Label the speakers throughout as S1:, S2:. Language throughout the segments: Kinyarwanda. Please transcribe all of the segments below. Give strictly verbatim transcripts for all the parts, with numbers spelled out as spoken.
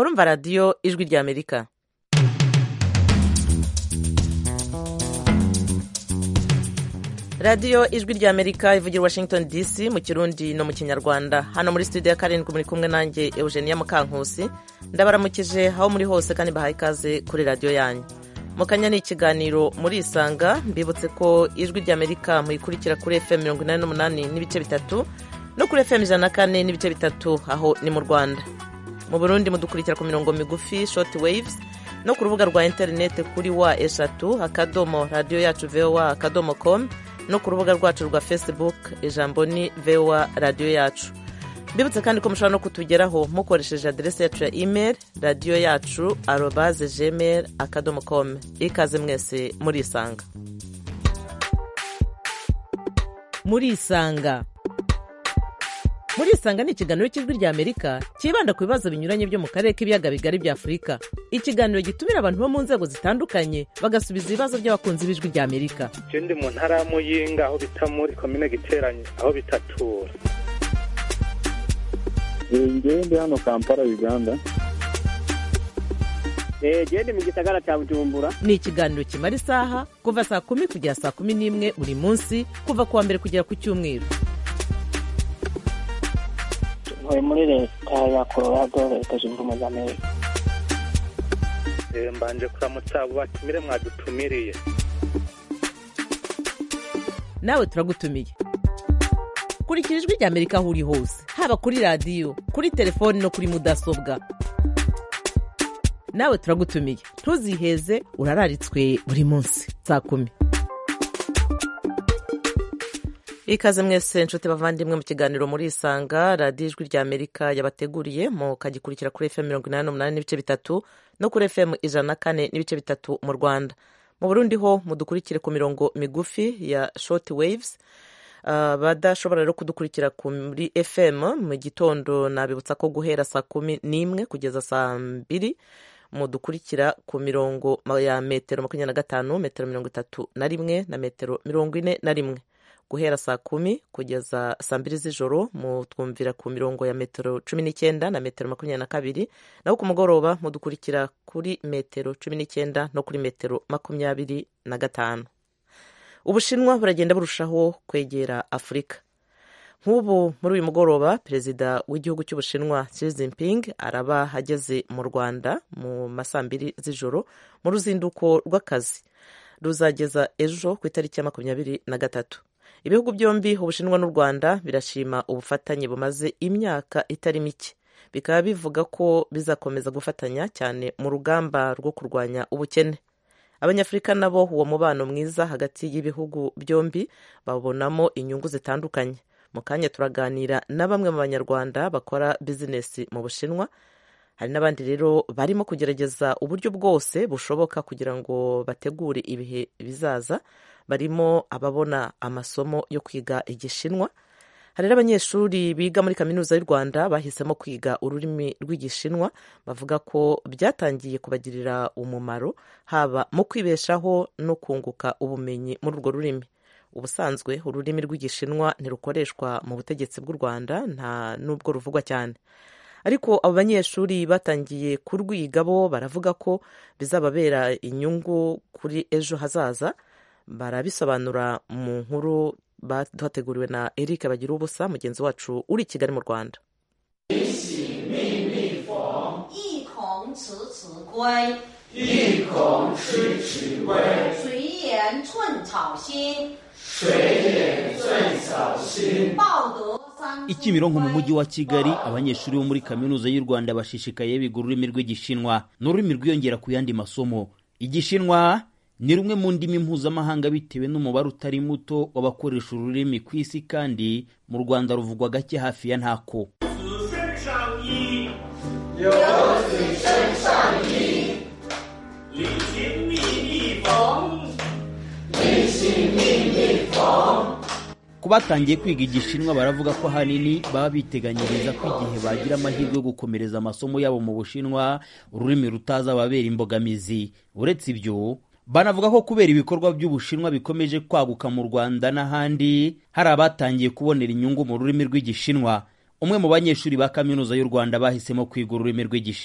S1: murumva radiyo ijwi ry'Amerika. radiyo ijwi ry'Amerika ivugira Washington D C mu Kirundi no mu Kinyarwanda. Hano muri studio ya karindwi muri kumwe nanjye Eugenia Mukankusi. Ndabaramukije aho muri hose kandi bahaye ikaze kuri radiyo yanyu. Mukanya ni ikiganiro muri Isanga. Mbibutse ko ijwi ry'Amerika muyikurikira kuri F M mirongo inani n'umunani n'ibice bitatu no kuri F M ijana na kane n'ibice bitatu aho ni mu Rwanda. Mu Burundi mudukurikira ku mirongo migufi short waves no ku rubuga rwa internet kuri wa eshatu akadomo radio yacu voa akadomo com no ku rubuga rwacu rwa Facebook ijambo ni voa radio yacu. Mbibutse kandi ko mushobora no kutugeraho mukoresheje adresse yacu ya email radio yacu arobase gmail akadomo com. Ikaze mwese muri Isanga. Muri Isanga Muri Isanga ni ikiganiro cy'ijwi ry'Amerika kibanda ku bibazo binyuranye byo mu karere k'ibiyaga bigari bya Afurika. Ikiganiro gitumira abantu bo mu nzego zitandukanye bagasubiza ibibazo by'abakunzi b'ijwi ry'Amerika.
S2: Je ndi mu ntara ya Muyinga aho bita muri commune Giteranye aho bitatura.
S3: Ngewe ndi hano Kampala Uganda.
S4: Eh je ndi mu gisagara cya Bujumbura.
S1: Ni ikiganiro kimara isaha kuva saa kumi kugera saa kumi n'imwe buri munsi kuva kuwa mbere kugera ku Cyumweru.
S4: Ntuye muri leta ya Colorado leta zunze ubumwe za Amerika.
S2: Eh mbanje kuramutsa abo batumire mwadutumiriye.
S1: Nawe turagutumiye. Kurikira ijwi ry'Amerika aho uri hose, haba kuri radiyo, kuri telefoni no kuri mudasobwa. Nawe turagutumiye. Ntuziheze urararitswe buri munsi saa kumi. Ikaze mwese nshuti bavandimwe mu kiganiro muri Isanga. Radiyo ijwi ry'Amerika yabateguriye mu kagikurikira kuri F M mirongo inani n'umunani n'ibice bitatu no kuri F M ijana na kane n'ibice bitatu mu Rwanda. Mu Burundi ho mudukurikire ku mirongo migufi ya short waves. Uh, badashobora rero kudukurikira kuri F M mu gitondo nabibutsa ko guhera saa kumi n'imwe kugeza saa mbiri mudukurikira ku mirongo ya metero makumyabiri na gatanu, metero mirongo itatu na rimwe na metero mirongo ine na rimwe. Guhera saa kumi kugeza saa mbiri z'ijoro mutwumvira ku mirongo ya metero cumi n'icyenda na metero makumyabiri na kabiri, naho ku mugoroba mudukurikira kuri metero cumi n'icyenda no kuri metero makumyabiri na gatanu. Ubushinwa buragenda burushaho kwegera Afurika. Nk'ubu muri uyu mugoroba perezida w'igihugu cy'Ubushinwa Xi Jinping araba hageze mu Rwanda mu masambiri z'ijoro mu ruzinduko rw'akazi ruzageza ejo ku itariki ya makumyabiri na gatatu. Ibihugu byombi Ubushinwa n'u Rwanda birashima ubufatanye bumaze imyaka itari mike. Bikaba bivuga ko bizakomeza gufatanya cyane mu rugamba rwo kurwanya ubukene. Abanyafurika nabo uwo mubano mwiza hagati y'ibihugu byombi babonamo inyungu zitandukanye. Mu kanya turaganira na bamwe mu Banyarwanda bakora business mu Bushinwa. Hari n'abandi rero barimo kugerageza uburyo bwose bushoboka kugira ngo bategure ibihe bizaza. Barimo ababona amasomo yo kwiga Igishinwa. Hari abanyeshuri biga muri kaminuza y'u Rwanda bahisemo kwiga ururimi rw'Igishinwa, bavuga ko byatangiye kubagirira umumaro haba mu kwibeshaho no kunguka ubumenyi muri urwo rurimi. Ubusanzwe ururimi rw'Igishinwa ntirukoreshwa mu butegetsi bw'u Rwanda nta nubwo ruvugwa cyane. Ariko abo banyeshuri batangiye kurwiga bo baravuga ko bizababera inyungu kuri ejo hazaza. Barabisobanura mu nkuru bateguriwe na Eric Bagirubusa mugenzi wacu uri Kigali mu Rwanda.
S5: Ikimironko mu mujyi wa Kigali abanyeshuri bo muri kaminuza y'u Rwanda bashishikaye biga ururimi rw'Igishinwa. N'ururimi rwiyongera ku yandi masomo. Igishinwa ni rumwe mu ndimi mpuzamahanga bitewe n'umubare utari muto w'abakoresha ururimi ku isi, kandi mu Rwanda ruvugwa gake hafi ya ntako. Ku batangiye kwiga Igishinwa baravuga ko ahanini baba biteganyiriza ko igihe bagira amahirwe yo gukomereza amasomo yabo mu Bushinwa ururimi rutazababera imbogamizi. Uretse ibyo banavuga ko kubera ibikorwa by'Ubushinwa bikomeje kwaguka mu Rwanda n'ahandi hari abatangiye kubonera inyungu mu rurimi rw'Igishinwa. Umwe mu banyeshuri ba kaminuza y'u Rwanda bahisemo kwiga ururimi rw'Igishinwa.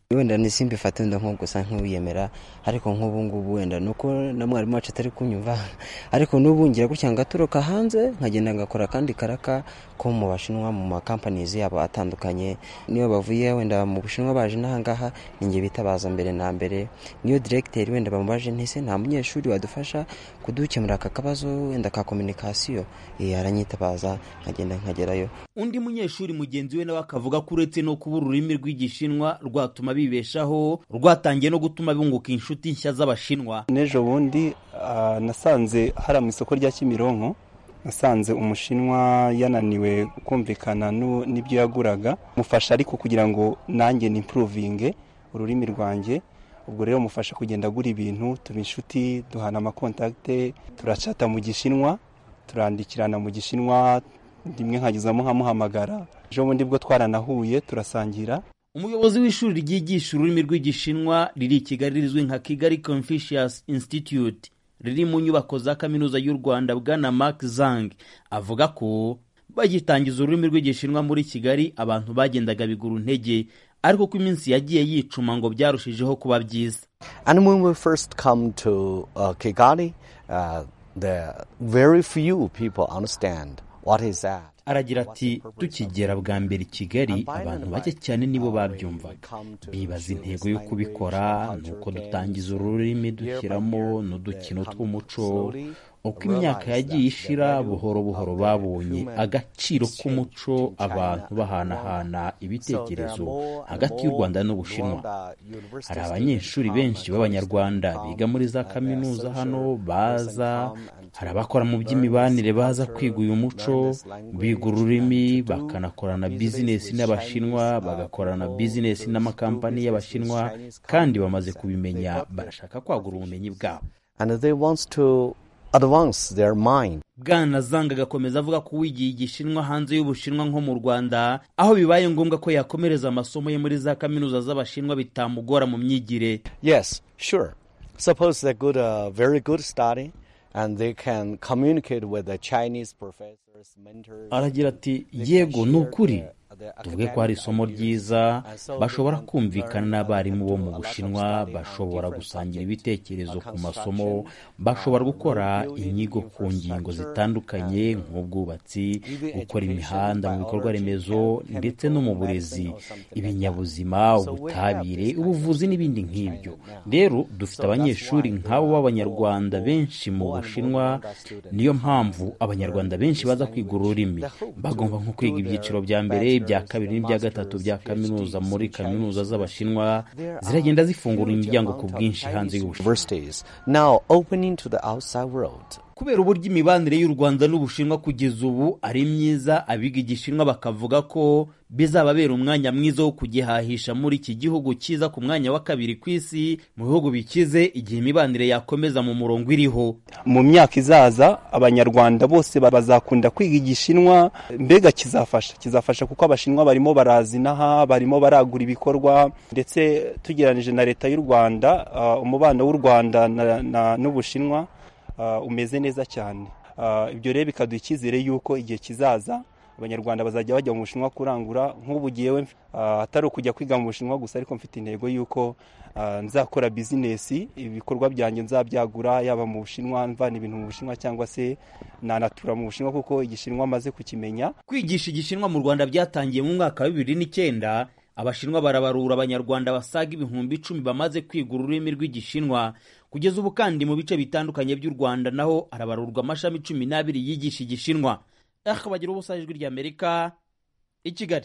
S6: wenda nisimbi fate ndo nko gusa nk'uyemera ariko nk'ubu ngubu wenda nuko na mwarimu wacu atari kunyumva ariko n'ubu ngira gutya ngaturuka hanze nkagenda ngakora kandi karaka ko mu Bashinwa mu ma companies yabo atandukanye niyo bavuye wenda mu Bushinwa baje nahangaha ninge bitabaza mbere na mbere niyo director wenda bamubaje ntise nta munyeshuri wadufasha kudukemura aka kabazo wenda ka communication eh aranyitabaza nkagenda nkagerayo.
S5: Undi munyeshuri mugenzi we nawe akavuga ko uretse no kuba ururimi rw'igishinwa rwatuma bibeshaho rwatangiye no gutuma bunguka inshuti nshya z'Abashinwa.
S7: Nejo bundi uh, nasanze hari mu isoko rya Kimironko nasanze umushinwa yananiwe kumvikana n'ibyo yaguraga mufasha ariko kugira ngo nanjye ni improvinge ururimi rwanjye ubwo rero mufasha kugenda agura ibintu tuba inshuti duhana ama contacte turacata mu gishinwa turandikirana mu gishinwa rimwe nkagizamo nkamuhamagara ejo bundi bwo twaranahuye turasangira.
S5: Umuyobozi w'ishuri ryigisha ururimi rw'igishinwa riri i Kigali rizwi nka Kigali Confucius Institute riri mu nyubako za kaminuza y'u Rwanda bwana Mark Zhang avuga ko bagitangiza ururimi rw'igishinwa muri Kigali abantu bagendaga bigura intege ariko ko iminsi yagiye yicuma ngo byarushijeho kuba byiza.
S8: And when we first come to uh, Kigali uh, the very few people understand what is that.
S5: Aragira ati tukigera bwa mbere Kigali abantu bake cyane nibo babyumvaga bibaza intego yo kubikora nuko dutangiza ururimi dushyiramo n'udukino tw'umuco uko imyaka yagiye ishira buhoro buhoro babonye agaciro k'umuco abantu bahanahana ibitekerezo hagati y'u Rwanda n'Ubushinwa. Hari abanyeshuri benshi b'Abanyarwanda biga muri za kaminuza hano baza, hari abakora mu by'imibanire baza kwiga uyu muco, biga ururimi bakanakorana business n'Abashinwa, bagakorana business n'amakampani y'Abashinwa kandi bamaze kubimenya barashaka kwagura ubumenyi bwabo.
S8: And they wants to advance their mind.
S5: Bwana Zhang agakomeza avuga ko wigiye igishinwa hanze y'Ubushinwa nko mu Rwanda aho bibaye ngombwa ko yakomereza amasomo ye muri za kaminuza z'Abashinwa bitamugora mu myigire.
S8: Yes, sure. Suppose they good a very good study and they can communicate with the Chinese professors, mentors.
S5: Aragira ati yego n'ukuri tuvuge ko hari isomo ryiza bashobora kumvikana n'abarimu bo mu Bushinwa, bashobora gusangira ibitekerezo ku masomo, bashobora gukora inyigo ku ngingo zitandukanye nk'ubwubatsi, gukora imihanda mu bikorwa remezo ndetse no mu burezi, ibinyabuzima, ubutabire, ubuvuzi n'ibindi nk'ibyo. Rero dufite abanyeshuri nk'abo b'Abanyarwanda benshi mu Bushinwa, niyo mpamvu Abanyarwanda benshi baza kwiga ururimi bagomba nko kwiga ibyiciro bya mbere bya kabiri n'ibya gatatu bya kaminuza muri kaminuza z'Abashinwa ziragenda zifungura imiryango ku bwinshi hanze y'Ubushinwa.
S8: Now opening to the outside world.
S5: Kubera uburyo imibanire y'u Rwanda n'Ubushinwa kugeza ubu ari myiza, abiga igishinwa bakavuga ko bizababera umwanya mwiza wo kugihahisha muri iki gihugu cyiza ku mwanya wa kabiri ku isi mu bihugu bikize igihe imibanire yakomeza mu murongo iriho.
S7: Mu myaka izaza Abanyarwanda bose bazakunda kwiga igishinwa, mbega kizafasha kizafasha kuko Abashinwa barimo barazinaha, barimo baragura ibikorwa ndetse tugeranije na leta y'u Rwanda, uh, umubano w'u Rwanda n'Ubushinwa Uh, umeze neza cyane. Uh, ibyo rero bikaduha icyizere yuko igihe kizaza Abanyarwanda bazajya bajya mu Bushinwa kurangura nk'ubugiyewe uh, atari ukujya kwiga mu Bushinwa gusa ariko mfite intego yuko uh, nzakora business, ibikorwa byanjye nzabyagura yaba mu Bushinwa, mvana ibintu mu Bushinwa cyangwa se nanatura mu Bushinwa kuko igishinwa maze kukimenya.
S5: Kwigisha igishinwa mu Rwanda byatangiye mu mwaka wa bibiri n'icyenda. Abashinwa barabarura Abanyarwanda basaga ibihumbi icumi bamaze kwiga ururimi rw'igishinwa. Kugeza ubu kandi mu bice bitandukanye by'u Rwanda naho arabarurwa amashami cumi n'abiri yigisha igishinwa. Akabagira ubusa ijwi ry'Amerika i Kigali.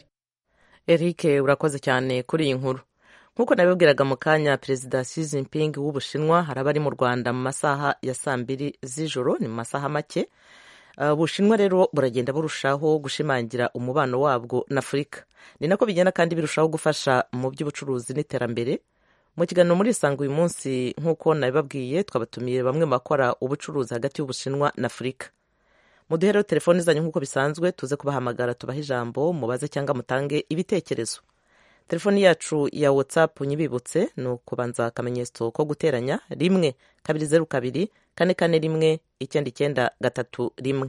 S1: Eric urakoze cyane kuri iyi nkuru. Nkuko nabibwiraga mu kanya, Perezida Xi Jinping w'Ubushinwa haraba ari mu Rwanda mu masaha ya saa mbiri z'ijoro, ni mu masaha make. Ubushinwa rero buragenda burushaho gushimangira umubano wabwo na Afurika. Ni nako bigenda kandi birushaho gufasha mu by'ubucuruzi n'iterambere. Mu kiganiro muri Isanga uyu munsi nk'uko nabibabwiye twabatumiye bamwe mu bakora ubucuruzi hagati y'Ubushinwa na Afurika. Muduhere telefoni zanyu nk'uko bisanzwe tuze kubahamagara tubahe ijambo mubaze cyangwa mutange ibitekerezo. Telefoni yacu ya WhatsApp nyibibutse ni ukubanza akamenyetso ko guteranya rimwe kabiri zeru kabiri kane kane rimwe icyenda icyenda gatatu rimwe.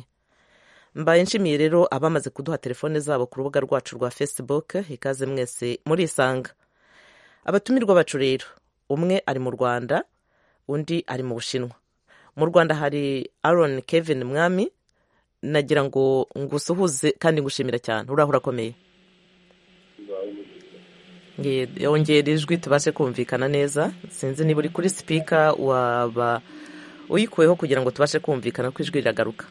S1: Mbaye nshimiye rero abamaze kuduha telefone zabo ku rubuga rwacu rwa Facebook. Ikaze mwese muri Isanga. abatumirwa bacu rero umwe ari mu Rwanda undi ari mu Bushinwa. Mu Rwanda hari Aaron Kevin Mwami, nagira ngo ngusuhuze kandi ngushimira cyane. Uraho urakomeye? Yongera ijwi tubashe kumvikana neza. Sinzi niba uri kuri speaker waba uyikuyeho kugira ngo tubashe kumvikana ko ijwi riragaruka.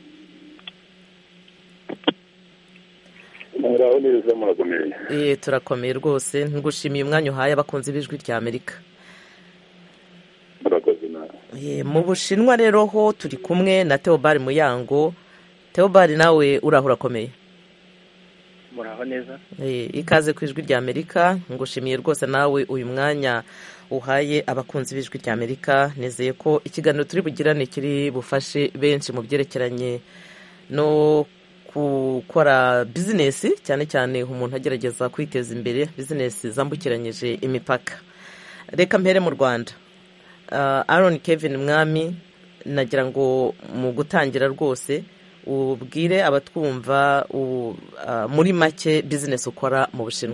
S3: Muraho neza murakomeye?
S1: Eh, turakomeye rwose. Ngushimiye umwanya uhaye abakunzi b'ijwi rya Amerika.
S3: Murakoze nawe.
S1: Eh, mu Bushinwa rero ho turi kumwe na Theobald Muyango. Theobald, nawe uraho urakomeye?
S4: Muraho neza.
S1: Eh, ikaze ku ijwi rya Amerika. Ngushimiye rwose nawe uyu mwanya uhaye abakunzi b'ijwi rya Amerika. Nizeye ko ikiganiro turi bugirane kiri bufashe benshi mu byerekeranye no gukora business, cyane cyane umuntu agerageza kwiteza imbere, business zambukiranyije imipaka. Reka mpere mu Rwanda. Uh, Aaron Kevin Mwami, nagira ngo mu gutangira rwose ubwire abatwumva uh, muri make business ukora mu Bushinwa.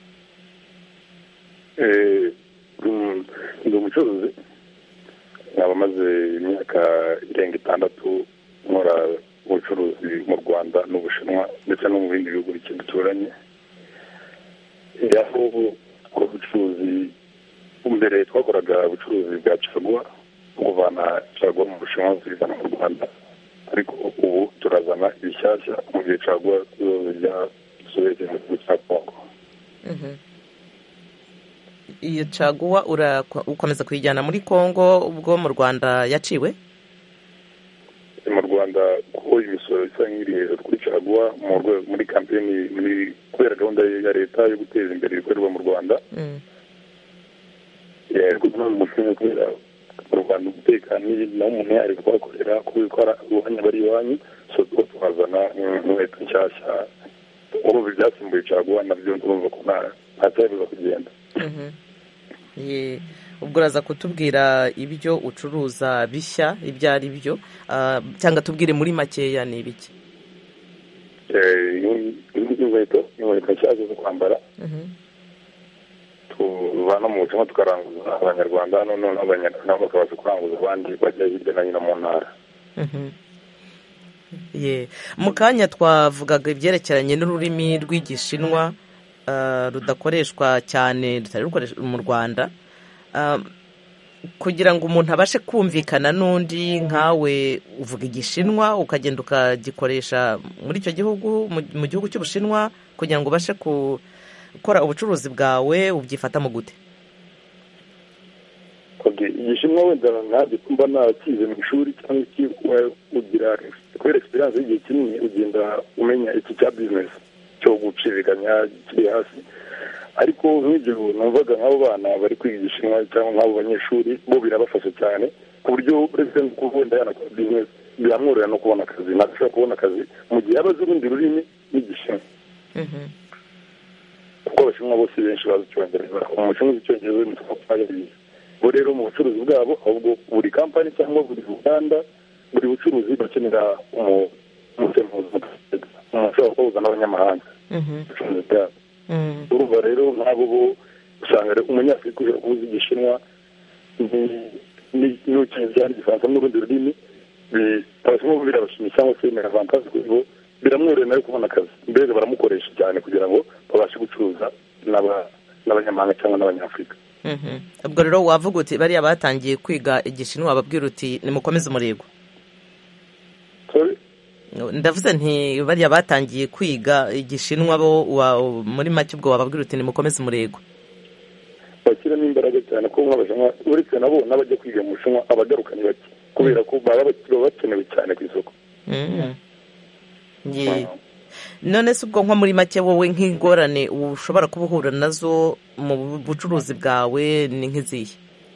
S3: Eh, ndi umucuruzi, nkaba maze imyaka irenga itandatu nkora ubucuruzi mu Rwanda n'Ubushinwa ndetse no mu bindi bihugu bituranye. Yaho ubucuruzi mbere twakoraga ubucuruzi bwa caguwa, kuvana caguwa mu Bushinwa zizana mu Rwanda, ariko ubu turazana ibishyashya mu gihe caguwa zijya Suwede mu gihugu cya Kongo.
S1: Iyo caguwa ukomeza kuyijyana muri Kongo ubwo mu Rwanda yaciwe?
S3: Mu Rwanda kuko imisoro isa nk'iri hejuru kuri caguwa muri kampeni, muri kubera gahunda ya leta yo guteza imbere ibikorerwa mu Rwanda. Yego, n'umushinga kubera mu Rwanda umutekano naho umuntu yari kuhakorera kubikora ubuhanya bari iwanyu, so two twazana inkweto nshyashya ubu byasimbuye caguwa, nabyo urumva ko nta cyabiza kugenda.
S1: Ye, ubwo uraza kutubwira ibyo ucuruza bishya ibyo ari byo, cyangwa tubwire muri makeya ni ibiki?
S3: Inkweto inkweto nshyashya zo kwambara tuvana mu Bushinwa tukaranguza Abanyarwanda, none Abanyarwanda bakabaza kuranguza abandi bajya hirya no hino mu ntara.
S1: Ye, mu kanya twavugaga ibyerekeranye n'ururimi rw'Igishinwa rudakoreshwa cyane, rutari rukoreshwa mu Rwanda. Kugira ngo umuntu abashe kumvikana n'undi nkawe uvuga Igishinwa ukagenda ukagikoresha muri icyo gihugu, mu gihugu cy'Ubushinwa, kugira ngo ubashe gukora ubucuruzi bwawe, ubyifatamo gute?
S3: Igishinwa wenda ntabwo mba nakize mu ishuri cyangwa ugira kubera experience y'igihe kinini, ugenda umenya iki cya business cyo guciriganya kiri hasi. Ariko nk'ibyo numvaga nk'abo bana bari kwiga Igishinwa cyangwa nk'abo banyeshuri bo birabafasha cyane ku buryo uretse no kubona yanakora business biramworohera no kubona akazi, nashobora kubona akazi mu gihe abazi urundi rurimi n'Igishinwa. Kuko Abashinwa bose benshi bazi Icyongereza, umushinwa uzi Icyongereza ni twabizi. Bo rero mu bucuruzi bwabo, ahubwo buri kampani cyangwa buri ruganda, buri bucuruzi bakenera umusemuzi ushobora kubahuza n'abanyamahanga. Ubucuruzi bwabo urumva rero nk'abo bo usanga umunyafurika ushobora kubuza Igishinwa n'icyongereza n'igifaransa n'urundi rurimi, Abashinwa bo birabashimisha cyangwa se bemera avantage kuri bo, biramworohera nawe kubona akazi, mbega baramukoresha cyane kugira ngo babashe gucuruza n'abanyamahanga cyangwa n'abanyafurika.
S1: Ubwo rero wavuga uti bariya batangiye kwiga Igishinwa babwira uti nimukomeze umurego? Ndavuze nti bariya batangiye kwiga Igishinwa bo muri make ubwo wababwira uti nimukomeze umurego?
S3: Bashyiramo imbaraga cyane ko nk'Abashinwa uretse nabo n'abajya kwiga mu Bushinwa abagaruka ni bake kubera ko baba bakenewe cyane ku isoko.
S1: None se ubwo nko muri make wowe nk'ingorane ushobora kuba uhura nazo mu bucuruzi bwawe ni nk'izihe?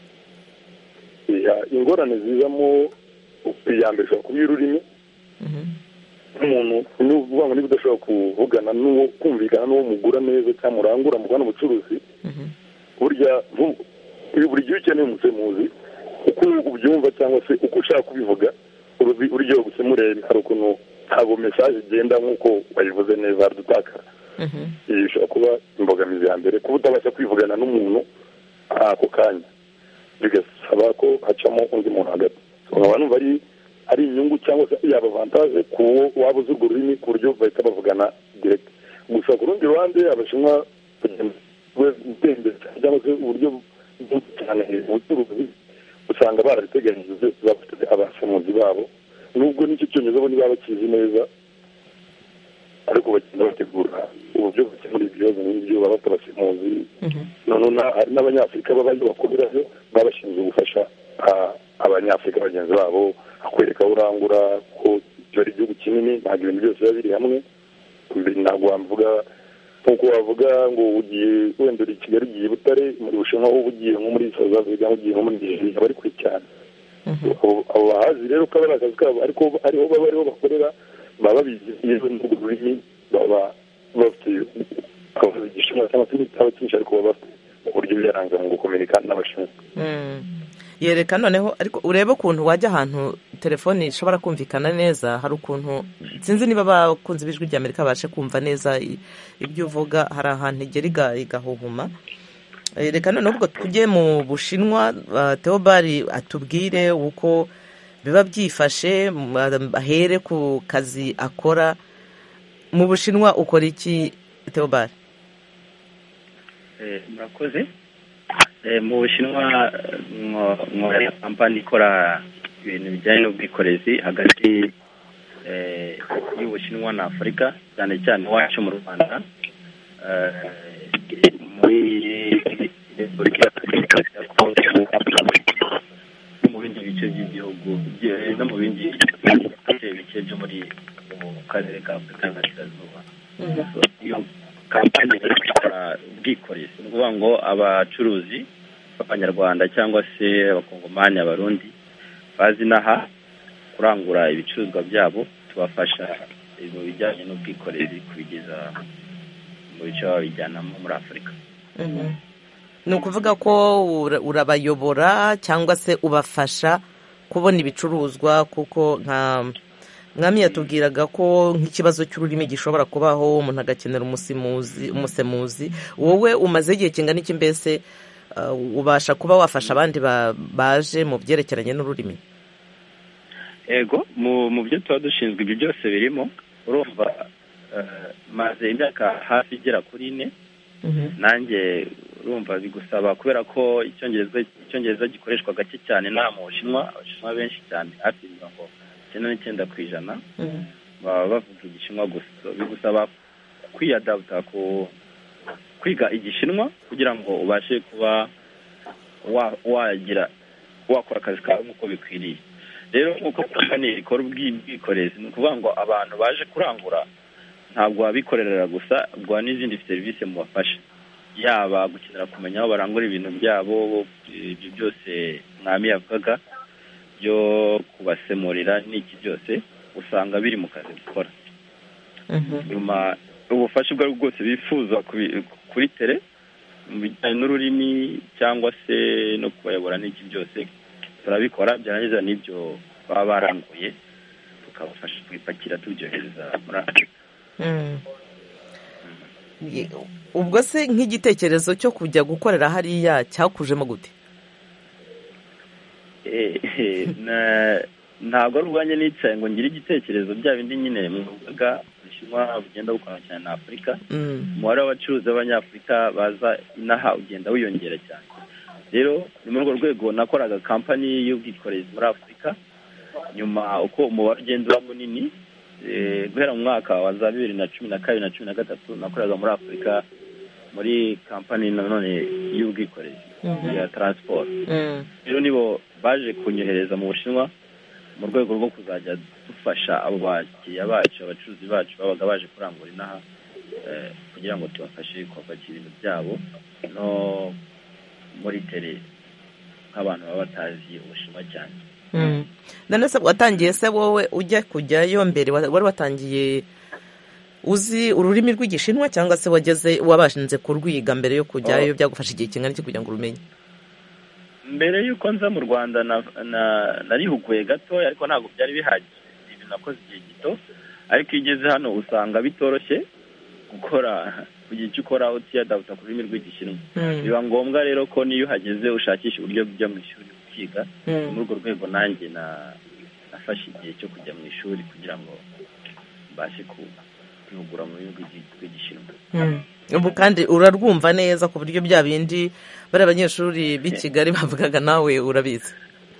S3: Ingorane zizamo iya mbere ushobora kuba ururimi, nk'umuntu n'uvuga ngo niba udashobora kuvugana n'uwo kumvikana n'uwo mugura neza cyangwa murangura mugana ubucuruzi, burya buri gihe ukeneye umusemuzi uko ubyumva cyangwa se uko ushaka kubivuga, uburyo gukemura hari ukuntu ntabwo mesaje igenda nk'uko wayivuze neza dutakara. Iyi ishobora kuba imbogamizi bwa mbere kuba utabasha kwivugana n'umuntu ako kanya bigasaba ko hacamo undi muntu hagati nkaba numva ari ari inyungu cyangwa se yaba avantage ku waba uzi urwo rurimi ku buryo bahita bavugana direct gusa ku rundi ruhande abashinwa gutembera cyangwa se uburyo cyane ubucuruzi usanga barabiteganyije bafite abasemuzi babo nubwo n'icyo cyongezo bo niba bakizi neza ariko bagenda bategura uburyo bakemura ibibazo n'ibyo baba batabasemuzi none hari n'abanyafurika babayo bakorerayo babashinzwe gufasha abanyafurika bagenzi babo akwereka urangura ko ari igihugu kinini ntabwo ibintu byose biba biri hamwe ntabwo wavuga nk'uko wavuga ngo ugiye wenda uri Kigali ugiye Butare muri Bushinwa aho ugiye nko muri South Africa ugiye nko muri Nigeria bari kure cyane abo bahazi rero ko ari akazi kabo ariko ariho baba ariho bakorera baba babizi yewe n'ururimi baba bafite abavugisha cyangwa se abakinisha ariko baba bafite uburyo byaranga mu gukominika n'abashinwa
S1: yereka noneho ariko urebe ukuntu wajya ahantu telefoni ishobora kumvikana neza hari ukuntu sinzi niba bakunze ibijwi rya Amerika babashe kumva neza ibyo uvuga hari ahantu igera igahuhuma reka noneho ubwo tujye mu Bushinwa Theobald atubwire uko biba byifashe ahere ku kazi akora mu Bushinwa ukora iki Theobald?
S9: murakoze mu Bushinwa nkorera kampani ikora ibintu bijyanye n'ubwikorezi hagati y'Ubushinwa na Afurika cyane cyane iwacu mu Rwanda muri Repubulika mu bindi bice by'igihugu no mu bindi bice byo muri mu karere ka Afurika y'Iburasirazuba iyo kampani ikora ubwikorezi ni ukuvuga ngo abacuruzi b'abanyarwanda cyangwa se abakongomani abarundi bazi naha kurangura ibicuruzwa byabo tubafasha mu bijyanye n'ubwikorezi kubigeza mu bice babijyanamo muri Afurika.
S1: Ni ukuvuga ko urabayobora cyangwa se ubafasha kubona ibicuruzwa kuko nka mwami yatubwiraga ko nk'ikibazo cy'ururimi gishobora kubaho umuntu agakenera umusemuzi umusemuzi wowe umaze igihe kingana iki mbese ubasha kuba wafasha abandi baje mu byerekeranye n'ururimi?
S9: Ego mu byo tuba dushinzwe ibyo byose birimo urumva maze imyaka hafi igera kuri ine nanjye urumva bigusaba kubera ko icyongereza icyongereza gikoreshwa gake cyane nta mu Bushinwa abashinwa benshi cyane hafi mirongo icyenda n'icyenda ku ijana baba bavuga igishinwa gusa bigusaba kwiyadabuta ku kwiga igishinwa kugira ngo ubashe kuba wagira wakora akazi kawe nk'uko bikwiriye. Rero nk'uko kampani ikora ubwikorezi ni ukuvuga ngo abantu baje kurangura ntabwo wabikorera gusa ubwo n'izindi serivisi mubafasha yaba gukenera kumenya aho barangura ibintu byabo ibyo byose mwami yavugaga byo kubasemurira n'iki byose usanga biri mu kazi dukora. Nyuma ubufasha ubwo bwose bifuza kuri tele mu bijyanye n'ururimi cyangwa se no kubayobora n'iki byose turabikora byarangiza n'ibyo baba baranguye tukabafasha kubipakira tubyohereza muri Afurika.
S1: Ubwo se nk'igitekerezo cyo kujya gukorera hariya cyakujemo gute?
S9: Ntabwo ari ubwanjye nicaye ngo ngire igitekerezo bya bindi nyine muvuga Bushinwa bugenda bukora cyane na Afurika umubare w'abacuruzi b'Abanyafurika baza inaha ugenda wiyongera cyane. Rero ni muri urwo rwego nakoraga kampani y'ubwikorezi muri Afurika nyuma uko umubare ugenda uba munini guhera mu mwaka wa za bibiri na cumi na kabiri na cumi na gatatu nakoraga muri Afurika muri kampani nanone y'ubwikorezi ya transport. Rero nibo baje kunyohereza mu Bushinwa mu rwego rwo kuzajya dufasha abo bakiriya bacu abacuruzi bacu babaga baje kurangura inaha kugira ngo tubafashe kubapakira ibintu byabo no muri tele nk'abantu baba batazi Ubushinwa cyane.
S1: None se watangiye se wowe ujya kujyayo mbere wari watangiye uzi ururimi rw'igishinwa cyangwa se wageze wabashinze kurwiga mbere yo kujyayo byagufasha igihe kingana iki kugira ngo urumenye?
S9: Mbere yuko nza mu Rwanda narihuguye gato ariko ntabwo byari bihagije ibintu nakoze igihe gito ariko igeze hano usanga bitoroshye gukora kugira icyo ukora utiyadabuta ku rurimi rw'igishinwa biba ngombwa rero ko niyo uhageze ushakisha uburyo bujya mu ishuri ukiga muri urwo rwego nanjye nafashe igihe cyo kujya mu ishuri kugira ngo mbashe kwihugura mu rurimi rw'igishinwa.
S1: ubu kandi urarwumva neza ku buryo bya bindi bari abanyeshuri b'i Kigali bavugaga nawe urabizi?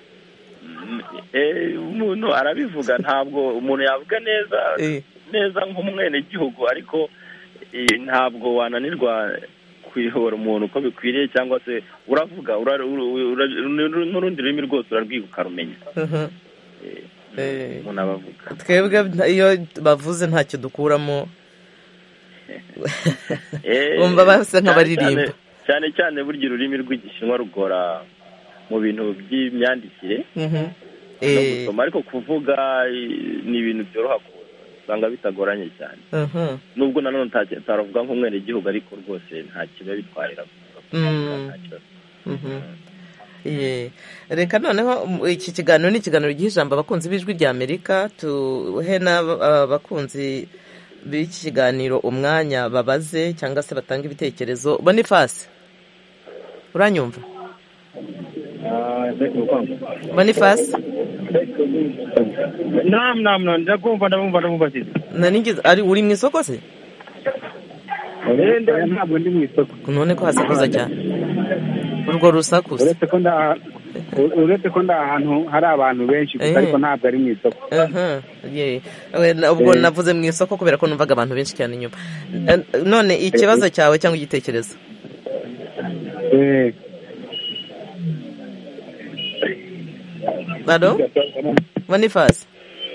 S9: Umuntu arabivuga, ntabwo umuntu yavuga neza neza nk'umwenegihugu, ariko ntabwo wananirwa kwihora umuntu uko bikwiriye, cyangwa se uravuga n'urundi rurimi rwose urarwiga ukarumenya. umuntu abavuga,
S1: twebwe iyo bavuze ntacyo dukuramo, bumva basa nk'abaririmba
S9: cyane cyane. Burya ururimi rw'igishinwa rugora mu bintu by'imyandikire no gusoma, ariko kuvuga ni ibintu byoroha, usanga bitagoranye cyane. Nubwo nanone utavuga nk'umwenegihugu, ariko rwose nta kiba bitwarira.
S1: Reka noneho iki kiganiro ni ikiganiro giha ijambo abakunzi b'ijwi rya Amerika, tuhe n'abakunzi b'iki kiganiro umwanya babaze cyangwa se batanga ibitekerezo. Boniface, uranyumva? Boniface,
S10: naam naam naam, ndakumva ndamumva ndamumva sisi.
S1: Naningize ari uri mu isoko se?
S10: Nende ntabwo ndi mu isoko.
S1: None ko hasakuza cyane urwo rusaku?
S10: Uretse ko nda uretse ko nda ahantu hari abantu benshi, ariko ntabwo ari mu isoko.
S1: Aha, ye ubwo navuze mu isoko kubera ko numvaga abantu benshi cyane inyuma. None ikibazo cyawe cyangwa igitekerezo?
S10: Eh
S1: Bado? Boniface,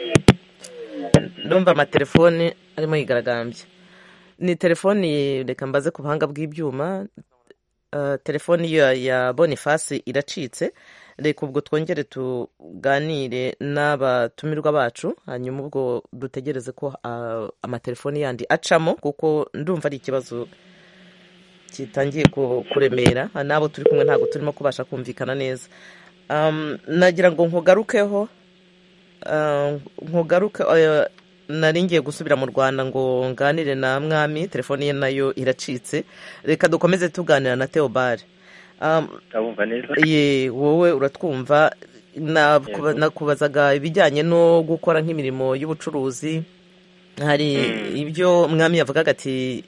S1: ndumva amatelefoni arimo yigaragambye. Ni telefoni, reka mbaze ku buhanga bw'ibyuma. Uh, telefoni ya, ya Boniface iracitse. Reka ubwo twongere tuganire n'abatumirwa bacu, hanyuma ubwo dutegereze ko uh, amatelefoni yandi acamo, kuko ndumva ari ikibazo kitangiye kuremera, nabo turi kumwe ntabwo turimo kubasha kumvikana neza. Um, nagira ngo nkugarukeho uh, nkugaruke uh, nari ngiye gusubira mu Rwanda ngo nganire na Mwami, telefoni ye nayo iracitse. Reka dukomeze tuganira na Theobald.
S9: Um, Ndabumva neza.
S1: Ye, wowe uratwumva? Nakubazaga ibijyanye no gukora nk'imirimo y'ubucuruzi. Hari mm. ibyo Mwami yavugaga ati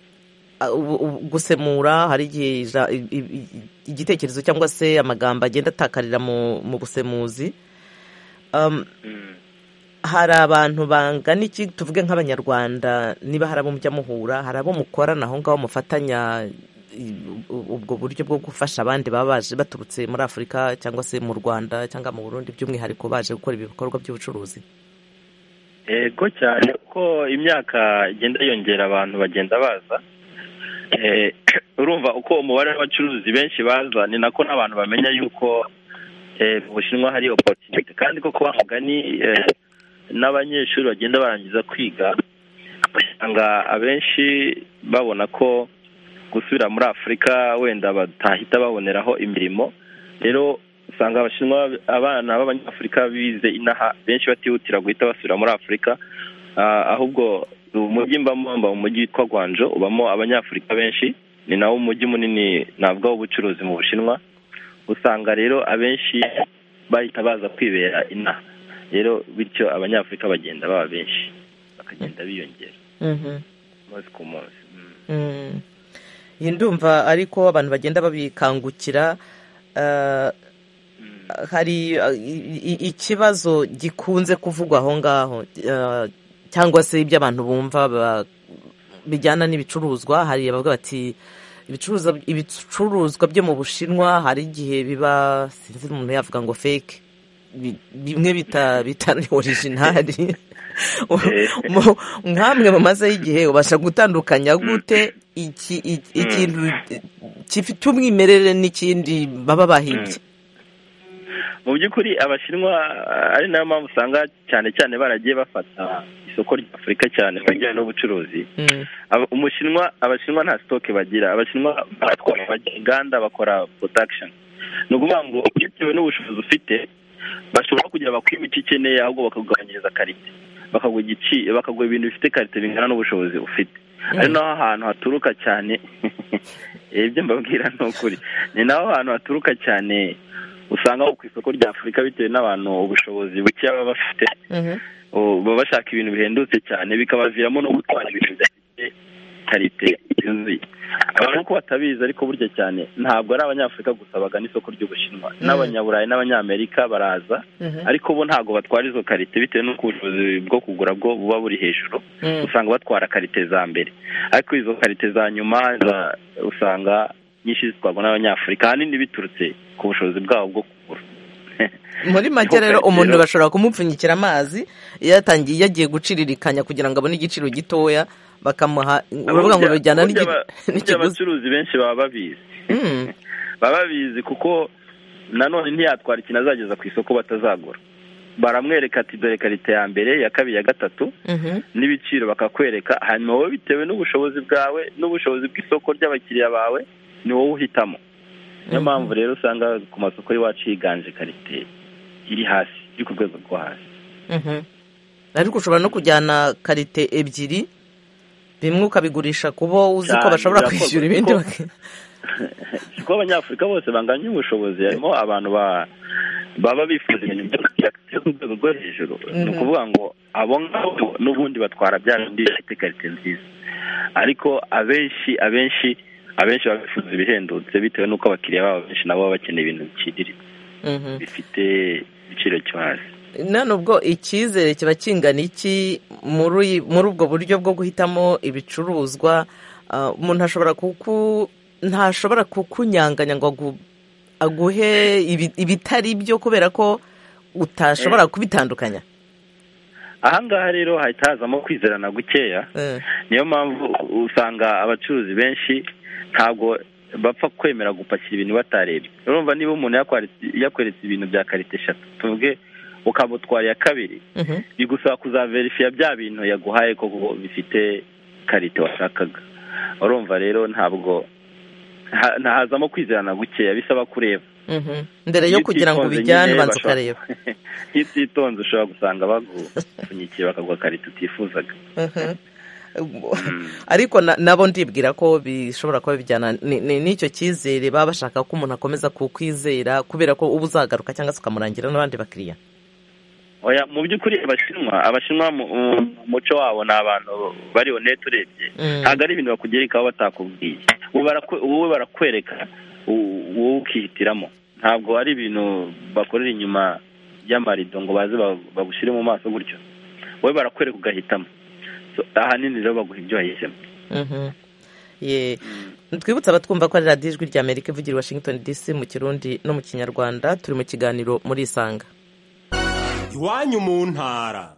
S1: gusemura, hari igihe igitekerezo cyangwa se amagambo agenda atakarira mu mu busemuzi. Um, mm. Hari abantu bangana iki, tuvuge nk'abanyarwanda, niba hari abo mujya muhura, hari abo mukorana aho ngaho mufatanya ubwo buryo bwo gufasha abandi baba baje baturutse muri Afurika cyangwa se mu Rwanda cyangwa mu Burundi by'umwihariko baje gukora ibikorwa by'ubucuruzi?
S9: Ego cyane ko imyaka igenda yongera, abantu bagenda baza. Eh, urumva uko umubare w'abacuruzi benshi baza, ni nako n'abantu bamenya yuko eh mu Bushinwa hari opportunity, kandi ko kuba mugani eh, n'abanyeshuri bagenda barangiza kwiga, usanga abenshi babona ko gusubira muri Afurika wenda batahita baboneraho imirimo. Rero usanga Abashinwa, abana b'Abanyafurika bize inaha, benshi batihutira guhita basubira muri Afurika, uh, ahubwo umujyi mbamo mba umujyi witwa Guangzhou ubamo Abanyafurika benshi, ni nawo umujyi munini navuga w'ubucuruzi mu Bushinwa. Usanga rero abenshi bahita baza kwibera inaha, rero bityo Abanyafurika bagenda baba benshi, bakagenda biyongera umunsi ku munsi.
S1: Ndumva ariko abantu bagenda babikangukira. Uh, hari uh, ikibazo gikunze kuvugwa aho ngaho, uh, cyangwa se ibyo abantu bumva bijyana n'ibicuruzwa. Hari abavuga bati ibicuruzwa ibicuruzwa byo mu Bushinwa hari igihe biba, sinzi umuntu yavuga ngo fake, bimwe bita bitari originali. Nkamwe bamaze igihe ubasha gutandukanya gute iki ikintu gifite umwimerere n'ikindi baba bahibye?
S9: Mu by'ukuri Abashinwa ari nayo mpamvu usanga cyane cyane baragiye bafata isoko rya Afurika cyane bajyanye n'ubucuruzi. Umushinwa Abashinwa nta stock bagira. Abashinwa baratwara inganda, bakora production. No kuvuga ngo bitewe n'ubushobozi ufite, bashobora kugira bakwiba icyo ukeneye, ahubwo bakagabanyiriza karite, bakaguha igici, bakaguha ibintu bifite karite bingana n'ubushobozi ufite. ari naho ahantu haturuka cyane ibyo mbabwira ni ukuri ni naho ahantu haturuka cyane usanga ku isoko rya Afurika bitewe n'abantu ubushobozi buke baba bafite baba bashaka ibintu bihendutse cyane bikabaviramo no gutwara ibintu bidafite karite yuzuye. Abantu ko batabizi ariko burya cyane ntabwo ari abanyafurika gusa bagana isoko ry'Ubushinwa, n'abanyaburayi n'abanyamerika baraza ariko bo ntabwo batwara izo karite bitewe n'uko ubushobozi bwo kugura bwo buba buri hejuru, usanga batwara karite za mbere, ariko izo karite za nyuma usanga nyinshi zitwarwa n'abanyafurika ahanini biturutse ku bushobozi bwabo bwo kugura.
S1: Muri make rero umuntu bashobora kumupfunyikira amazi yatangiye yagiye guciririkanya kugira ngo abone igiciro gitoya bakamuha uruvuga ngo bijyana
S9: n'ikiguzi. Abacuruzi benshi baba babizi baba babizi kuko nanone ntiyatwara ikintu azageza ku isoko batazagura, baramwereka ati dore karite ya mbere ya kabiri ya gatatu n'ibiciro bakakwereka, hanyuma wowe bitewe n'ubushobozi bwawe n'ubushobozi bw'isoko ry'abakiriya bawe ni wowe uhitamo. Niyo mpamvu rero usanga ku masoko y'iwacu higanje karite iri hasi, iri ku rwego rwo hasi.
S1: Ariko ushobora no kujyana karite ebyiri, bimwe ukabigurisha kubo uzi ko bashobora kwishyura ibindi.
S9: Kuko abanyafurika bose banganya ubushobozi, harimo abantu baba bifuza ibintu byo ku rwego rwo hejuru, ni ukuvuga ngo abo ngabo n'ubundi batwara bya bindi bifite karite nziza, ariko abenshi abenshi abenshi babifuza ibihendutse bitewe n'uko abakiriya babo benshi nabo baba bakeneye ibintu biciriritse bifite igiciro cyo hasi.
S1: None ubwo icyizere kiba kingana iki muri ubwo buryo bwo guhitamo ibicuruzwa? Umuntu ashobora kuku ntashobora kukunyanganya ngo aguhe ibitari byo kubera ko utashobora kubitandukanya.
S9: Ahangaha rero hahita hazamo kwizerana gukeya, niyo mpamvu usanga abacuruzi benshi ntabwo bapfa kwemera gupakira ibintu batarebye. Urumva niba umuntu yakweretse ibintu bya karite eshatu tuvuge ukamutwara iya kabiri, bigusaba kuzaverifiya bya bintu yaguhaye ko bifite karite washakaga. Urumva rero ntabwo ntahazamo kwizerana gukeya, bisaba kureba
S1: mbere yo kugira ngo ubijyane ubanza ukareba.
S9: Iyo utitonze ushobora gusanga bagupfunyikiye bakaguha karite utifuzaga.
S1: Ariko nabo ndibwira ko bishobora kuba bijyana n'icyo cyizere, baba bashaka ko umuntu akomeza kukwizera kubera ko uba uzagaruka cyangwa se ukamurangira n'abandi bakiriya.
S9: Oya, mu by'ukuri abashinwa abashinwa mu muco wabo ni abantu bari honete urebye, ntabwo ari ibintu bakugerekaho batakubwiye, wowe barakwereka wowe ukihitiramo, ntabwo ari ibintu bakorera inyuma y'amarido ngo baze bagushyire mu maso gutyo, wowe barakwereka ugahitamo. Ahanini rero baguha ibyo wahisemo.
S1: Twibutsa abatwumva ko ari radiyo ijwi rya Amerika ivugira i Washington D C mu Kirundi no mu Kinyarwanda. Turi mu kiganiro muri Isanga.
S11: Iwanyu mu ntara.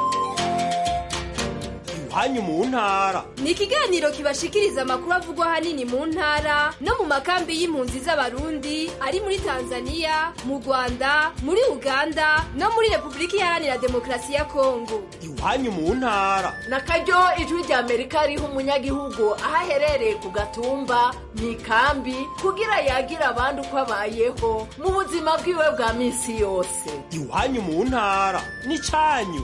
S11: Iwanyu mu ntara
S12: ni ikiganiro kibashikiriza amakuru avugwa ahanini mu ntara no mu makambi y'impunzi z'abarundi ari muri Tanzania, mu Rwanda, muri Uganda no muri Repubulika Iharanira Demokarasi ya Kongo.
S11: Iwanyu mu ntara
S13: na karyo ijwi rya Amerika riha umunyagihugu aho aherereye ku gatumba mu ikambi kugira yagira abandi uko abayeho mu buzima bwiwe bwa minsi yose.
S11: Iwanyu mu ntara ni cyanyu.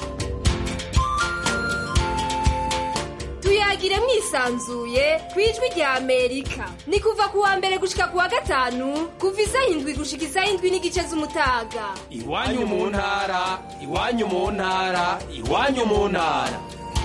S12: Tuyagire mwisanzuye kwijwi rya Amerika. Ni kuva kuwa mbere gushika kuwa gatanu kuva isaha indwi gushika isaha indwi n'igice z'umutaga.
S11: Iwanyu mu ntara, iwanyu mu ntara, iwanyu mu ntara.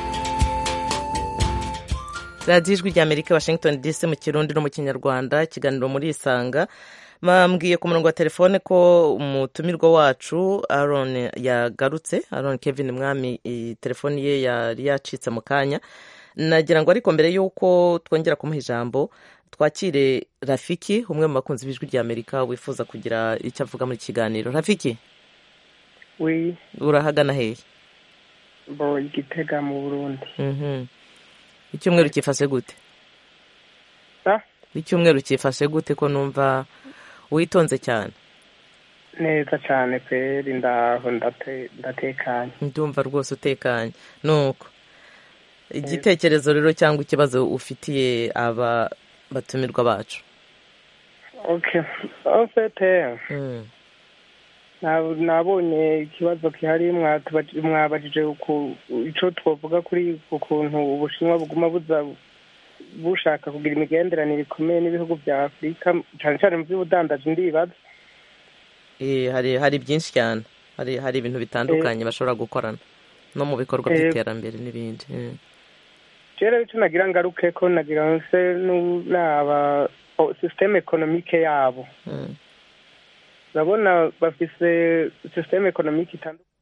S1: radiyo ijwi rya Amerika Washington D C mu Kirundi no mu Kinyarwanda. Ikiganiro muri Isanga. Bambwiye ku murongo wa telefone ko umutumirwa wacu Aaron yagarutse, Aaron Kevin Mwami, telefoni ye yari yacitse mu kanya. Nagira ngo ariko mbere yuko twongera kumuha ijambo twakire Rafiki, umwe mu bakunzi b'ijwi rya Amerika wifuza kugira icyo avuga muri kiganiro. Rafiki,
S4: oui,
S1: urahagana hehe?
S4: Bo Gitega mu Burundi.
S1: Mhm. Icyumweru kifashe gute?
S4: Ah?
S1: Icyumweru kifashe gute ko numva witonze cyane?
S4: Neza cyane pe, ndaho ndate ndatekanye.
S1: Ndumva rwose utekanye. Nuko igitekerezo rero cyangwa ikibazo ufitiye aba batumirwa bacu?
S4: Okay. En fait, mm.
S14: nabonye ikibazo gihari mwabajije icyo twavuga kuri ukuntu ubushinwa buguma buza bushaka kugira imigenderanire ikomeye n'ibihugu bya afurika cyane cyane mu by'ubudandaji ndibaza
S1: hari hari byinshi cyane hari hari ibintu bitandukanye bashobora gukorana no mu bikorwa by'iterambere n'ibindi
S14: rero icyo nagira ngaruke ko nagira ngo se n'aba sisiteme ekonomike yabo urabona bafise sisiteme ekonomike itandukanye.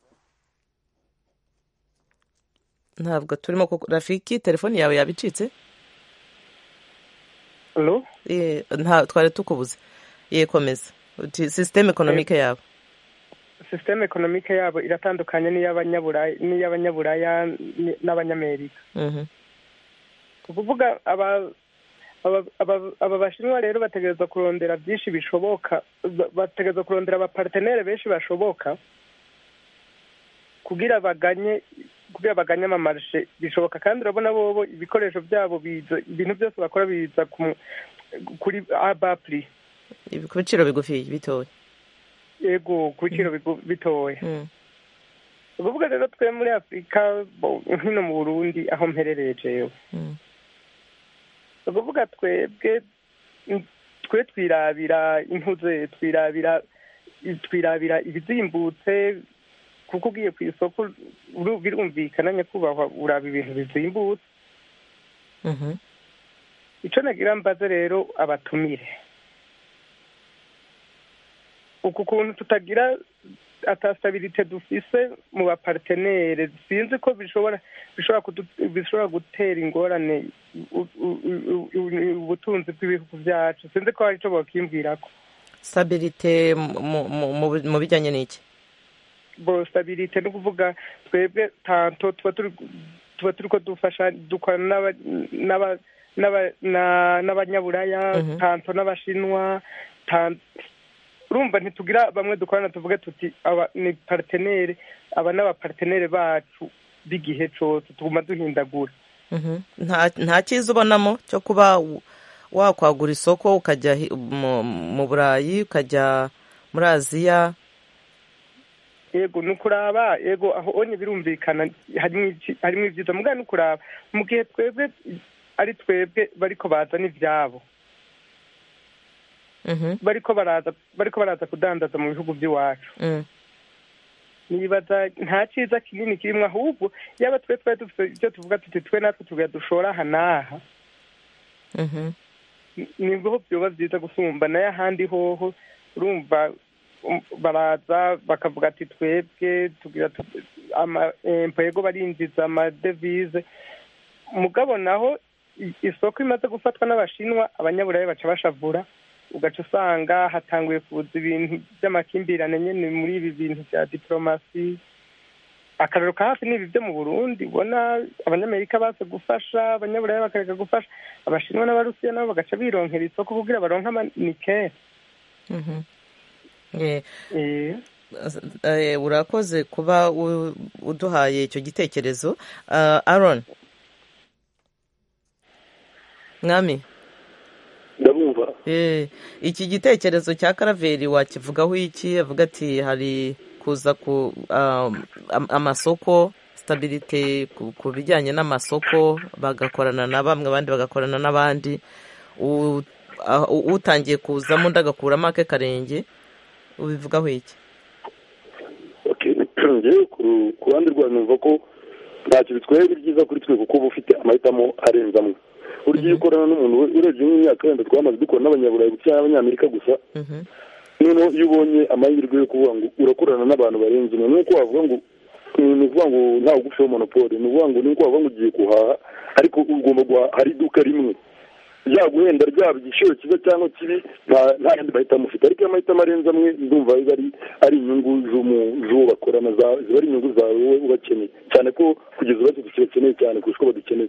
S1: Ntabwo turimo Rafiki telefoni yawe yabicitse?
S14: Hello?
S1: Eh, nta twari tukubuze. Yekomeza. Sisiteme ekonomike yabo.
S14: Sisiteme ekonomike yabo iratandukanye n'iy'abanyaburaya n'iy'abanyaburaya n'abanyamerika.
S1: Mhm.
S14: Kuvuga aba aba bashinwa rero bategereza kurondera byinshi bishoboka, bategereza kurondera abapartenere benshi bashoboka kugira baganye kugira baganye amamarche bishoboka, kandi urabona bobo ibikoresho byabo biza, ibintu byose bakora biza kuri abapri
S1: ku biciro bigufi bitoya.
S14: Yego, ku biciro bitoya. Uvuga rero twe muri Afrika hino mu Burundi aho mperereye jewe, uvuga twebwe twe twirabira impuze, twirabira twirabira ibizimbutse, kuko ugiye ku isoko birumvikana nyakubahwa uraba ibintu bizimbutse. Icyo nagira mbaze rero abatumire, uku kuntu tutagira atastabilite dufise mu bapartenere, sinzi ko bishobora bishobora bishobora gutera ingorane ubutunzi bw'ibihugu byacu. Sinzi ko hari icyo bakimbwirako.
S1: Stabilite mu bijyanye n'iki?
S14: Bo stabilite no kuvuga twebwe tanto tuba turi tuba turi ko dufasha dukorana n'aba n'abanyaburaya, tanto n'abashinwa, urumva ntitugira bamwe dukorana tuvuge tuti aba ni partenere, aba n'abapartenere bacu b'igihe cyose tuguma duhindagura.
S1: Nta cyiza ubonamo cyo kuba wakwagura isoko ukajya mu Burayi, ukajya muri Aziya?
S14: Yego, nukuraba, yego aho onye birumvikana harimo ibyiza, mugana nukuraba mu gihe twebwe ari twebwe bariko bazana ivyabo, bariko baraza bariko baraza kudandaza mu bihugu by'iwacu. Nibaza nta cyiza kinini kirimo, ahubwo yaba twe twe dufite ibyo tuvuga tuti twe natwe tugira dushora aha n'aha, nibwo byoba byiza gusumba nayo ahandi hoho. Urumva baraza bakavuga ati twebwe tugira ama empego barinjiza amadevize, mugabo naho isoko imaze gufatwa n'abashinwa, abanyaburayi baca bashavura, ugaca usanga hatanguye kuza ibintu by'amakimbirane nyene muri ibi bintu bya diplomasi. Akarero ka hafi n'ibi byo mu Burundi, ubona abanyamerika base gufasha, abanyaburayi bakareka gufasha, abashinwa n'abarusiya nabo bagaca bironkera isoko kugira baronke amanikere.
S1: Urakoze kuba uduhaye icyo gitekerezo. Aaron Mwami,
S3: ndabumva.
S1: Iki gitekerezo cya Karaveri wakivugaho iki? Avuga ati hari kuza ku amasoko, stabilite ku bijyanye n'amasoko, bagakorana na bamwe abandi bagakorana n'abandi, utangiye kuzamo ndagakuramo ake karenge, ubivugaho iki?
S3: Ngewe ku ruhande rwawe numva ko ntacyo bitwaye, ni byiza kuri twe kuko uba ufite amahitamo arenze amwe. Burya iyo ukorana n'umuntu urebye nk'imyaka wenda twamaze dukora n'abanyaburayi cyangwa abanyamerika gusa, noneho iyo ubonye amahirwe yo kuvuga ngo urakorana n'abantu barenze umwe, nuko wavuga ngo ni ukuvuga ngo ntawe ugufiteho monopole, ni ukuvuga ngo ni uko wavuga ngo ugiye guhaha ariko ugomba guhaha hari iduka rimwe, yaguhenda ryaba igiciro cyiza cyangwa kibi, nta yandi mahitamo ufite. Ariko iyo amahitamo arenze amwe ndumva biba ari inyungu z'uwo bakorana, ziba ari inyungu zawe wowe ubakeneye, cyane ko kugeza ubu tubakeneye cyane kurusha uko badukeneye.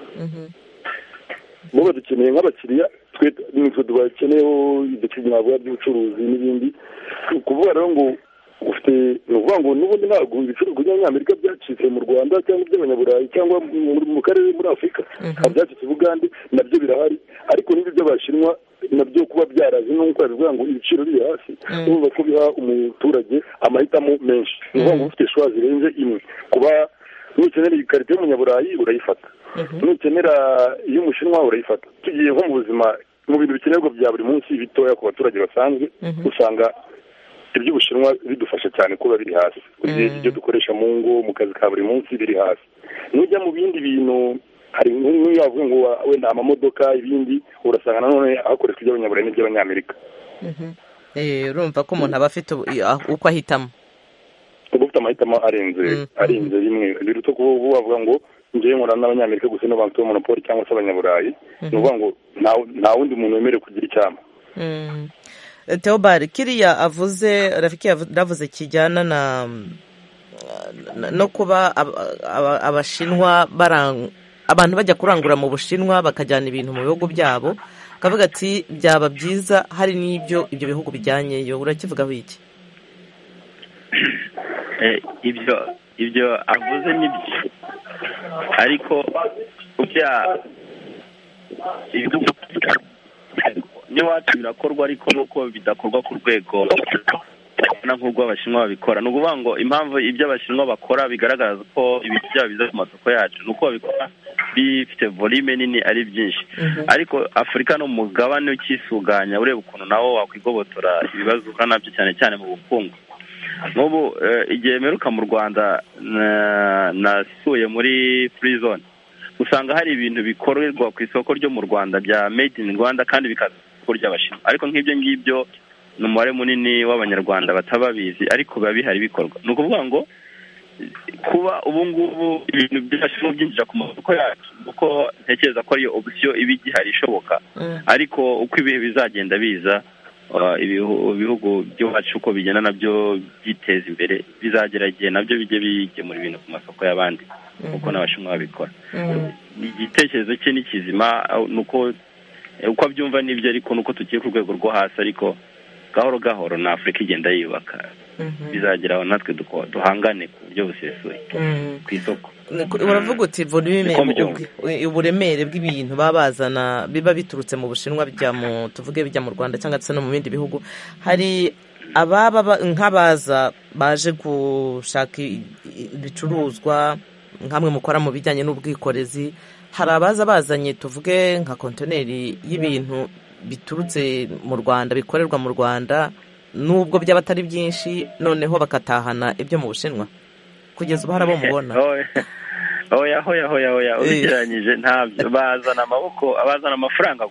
S3: Bo badukeneye nk'abakiriya, twe nitwe tubakeneyeho ibyo navuga by'ubucuruzi n'ibindi. Kuvuga rero ngo ufite, ni ukuvuga ngo n'ubundi ntabwo ibicuruzwa by'abanyamerika byacitse mu Rwanda cyangwa iby'abanyaburayi cyangwa mu karere muri Afurika, byacitse Bugande nabyo birahari, ariko n'ibyo by'abashinwa nabyo kuba byaraje n'uko bivuga ngo ibiciro biri hasi urumva ko biha umuturage amahitamo menshi ni ukuvuga ngo ufite shwa zirenze imwe kuba nukenera ikarita y'umunyaburayi urayifata nukenera iy'umushinwa urayifata tugiye nko mu buzima mu bintu bikenerwa bya buri munsi bitoya ku baturage basanzwe usanga iby'ubushinwa bidufasha cyane kuba biri hasi ibyo dukoresha mu ngo mu kazi ka buri munsi biri hasi nujya mu bindi bintu hari nk'iyo bavuga ngo wenda amamodoka ibindi urasanga nanone hakoreshwa iby'abanyaburayi n'iby'abanyamerika
S1: urumva ko umuntu aba afite uko ahitamo
S3: uba ufite amahitamo arenze arenze rimwe biruta kuba bavuga ngo ngewe nkora n'abanyamerika gusa no bantu monopoli cyangwa se abanyaburayi ni ukuvuga ngo nta wundi muntu wemerewe kugira icyama.
S1: Theobald kiriya avuze rafiki yavuze kijyana na no kuba abashinwa abantu bajya kurangura mu bushinwa bakajyana ibintu mu bihugu byabo akavuga ati byaba byiza hari n'ibyo ibyo bihugu bijyanyeyo urakivugaho iki?
S9: ibyo ibyo avuze n'ibyo ariko bya n'iwacu birakorwa ariko nuko bidakorwa ku rwego nk'ubwo abashinwa babikora ni ukuvuga ngo impamvu ibyo abashinwa bakora bigaragaza ko ibintu byabo biza ku masoko yacu ni uko babikora bifite volume nini ari byinshi ariko afurika no mu mugabane ukisuganya ureba ukuntu nawo wakwigobotora ibibazo uhura nabyo cyane cyane mu bukungu. Nk'ubu igihe mperuka mu Rwanda nasuye muri free zone usanga hari ibintu bikorerwa ku isoko ryo mu Rwanda bya made in Rwanda kandi bikaza ku isoko ry'abashinwa ariko nk'ibyo ngibyo ni umubare munini w'abanyarwanda batababizi ariko biba bihari bikorwa. Ni ukuvuga ngo kuba ubu ngubu ibintu by'abashinwa byinjira ku masoko yacu kuko ntekereza ko ariyo option iba igihari ishoboka ariko uko ibihe bizagenda biza ibihugu by'iwacu uko bigenda nabyo byiteza imbere bizagera igihe nabyo bijye bigemura ibintu ku masoko y'abandi uko n'abashinwa babikora. Igitekerezo cye ni kizima nuko uko abyumva n'ibyo ariko nuko tugiye ku rwego rwo hasi ariko gahoro gahoro na Afurika igenda yubaka bizagera aho natwe duhangane ku buryo busesuye ku isoko.
S1: Uravuga uti volume uburemere bw'ibintu babazana biba biturutse mu Bushinwa bijya mu tuvuge bijya mu Rwanda cyangwa se no mu bindi bihugu hari ababa nk'abaza baje gushaka ibicuruzwa nkamwe mukora mu bijyanye n'ubwikorezi hari abaza bazanye tuvuge nka kontineri y'ibintu biturutse mu Rwanda bikorerwa mu Rwanda nubwo byaba atari byinshi noneho bakatahana ibyo mu Bushinwa kugeza ubu harabo mubona
S9: oya oya oya oya ugereranyije ntabyo bazana amaboko abazana amafaranga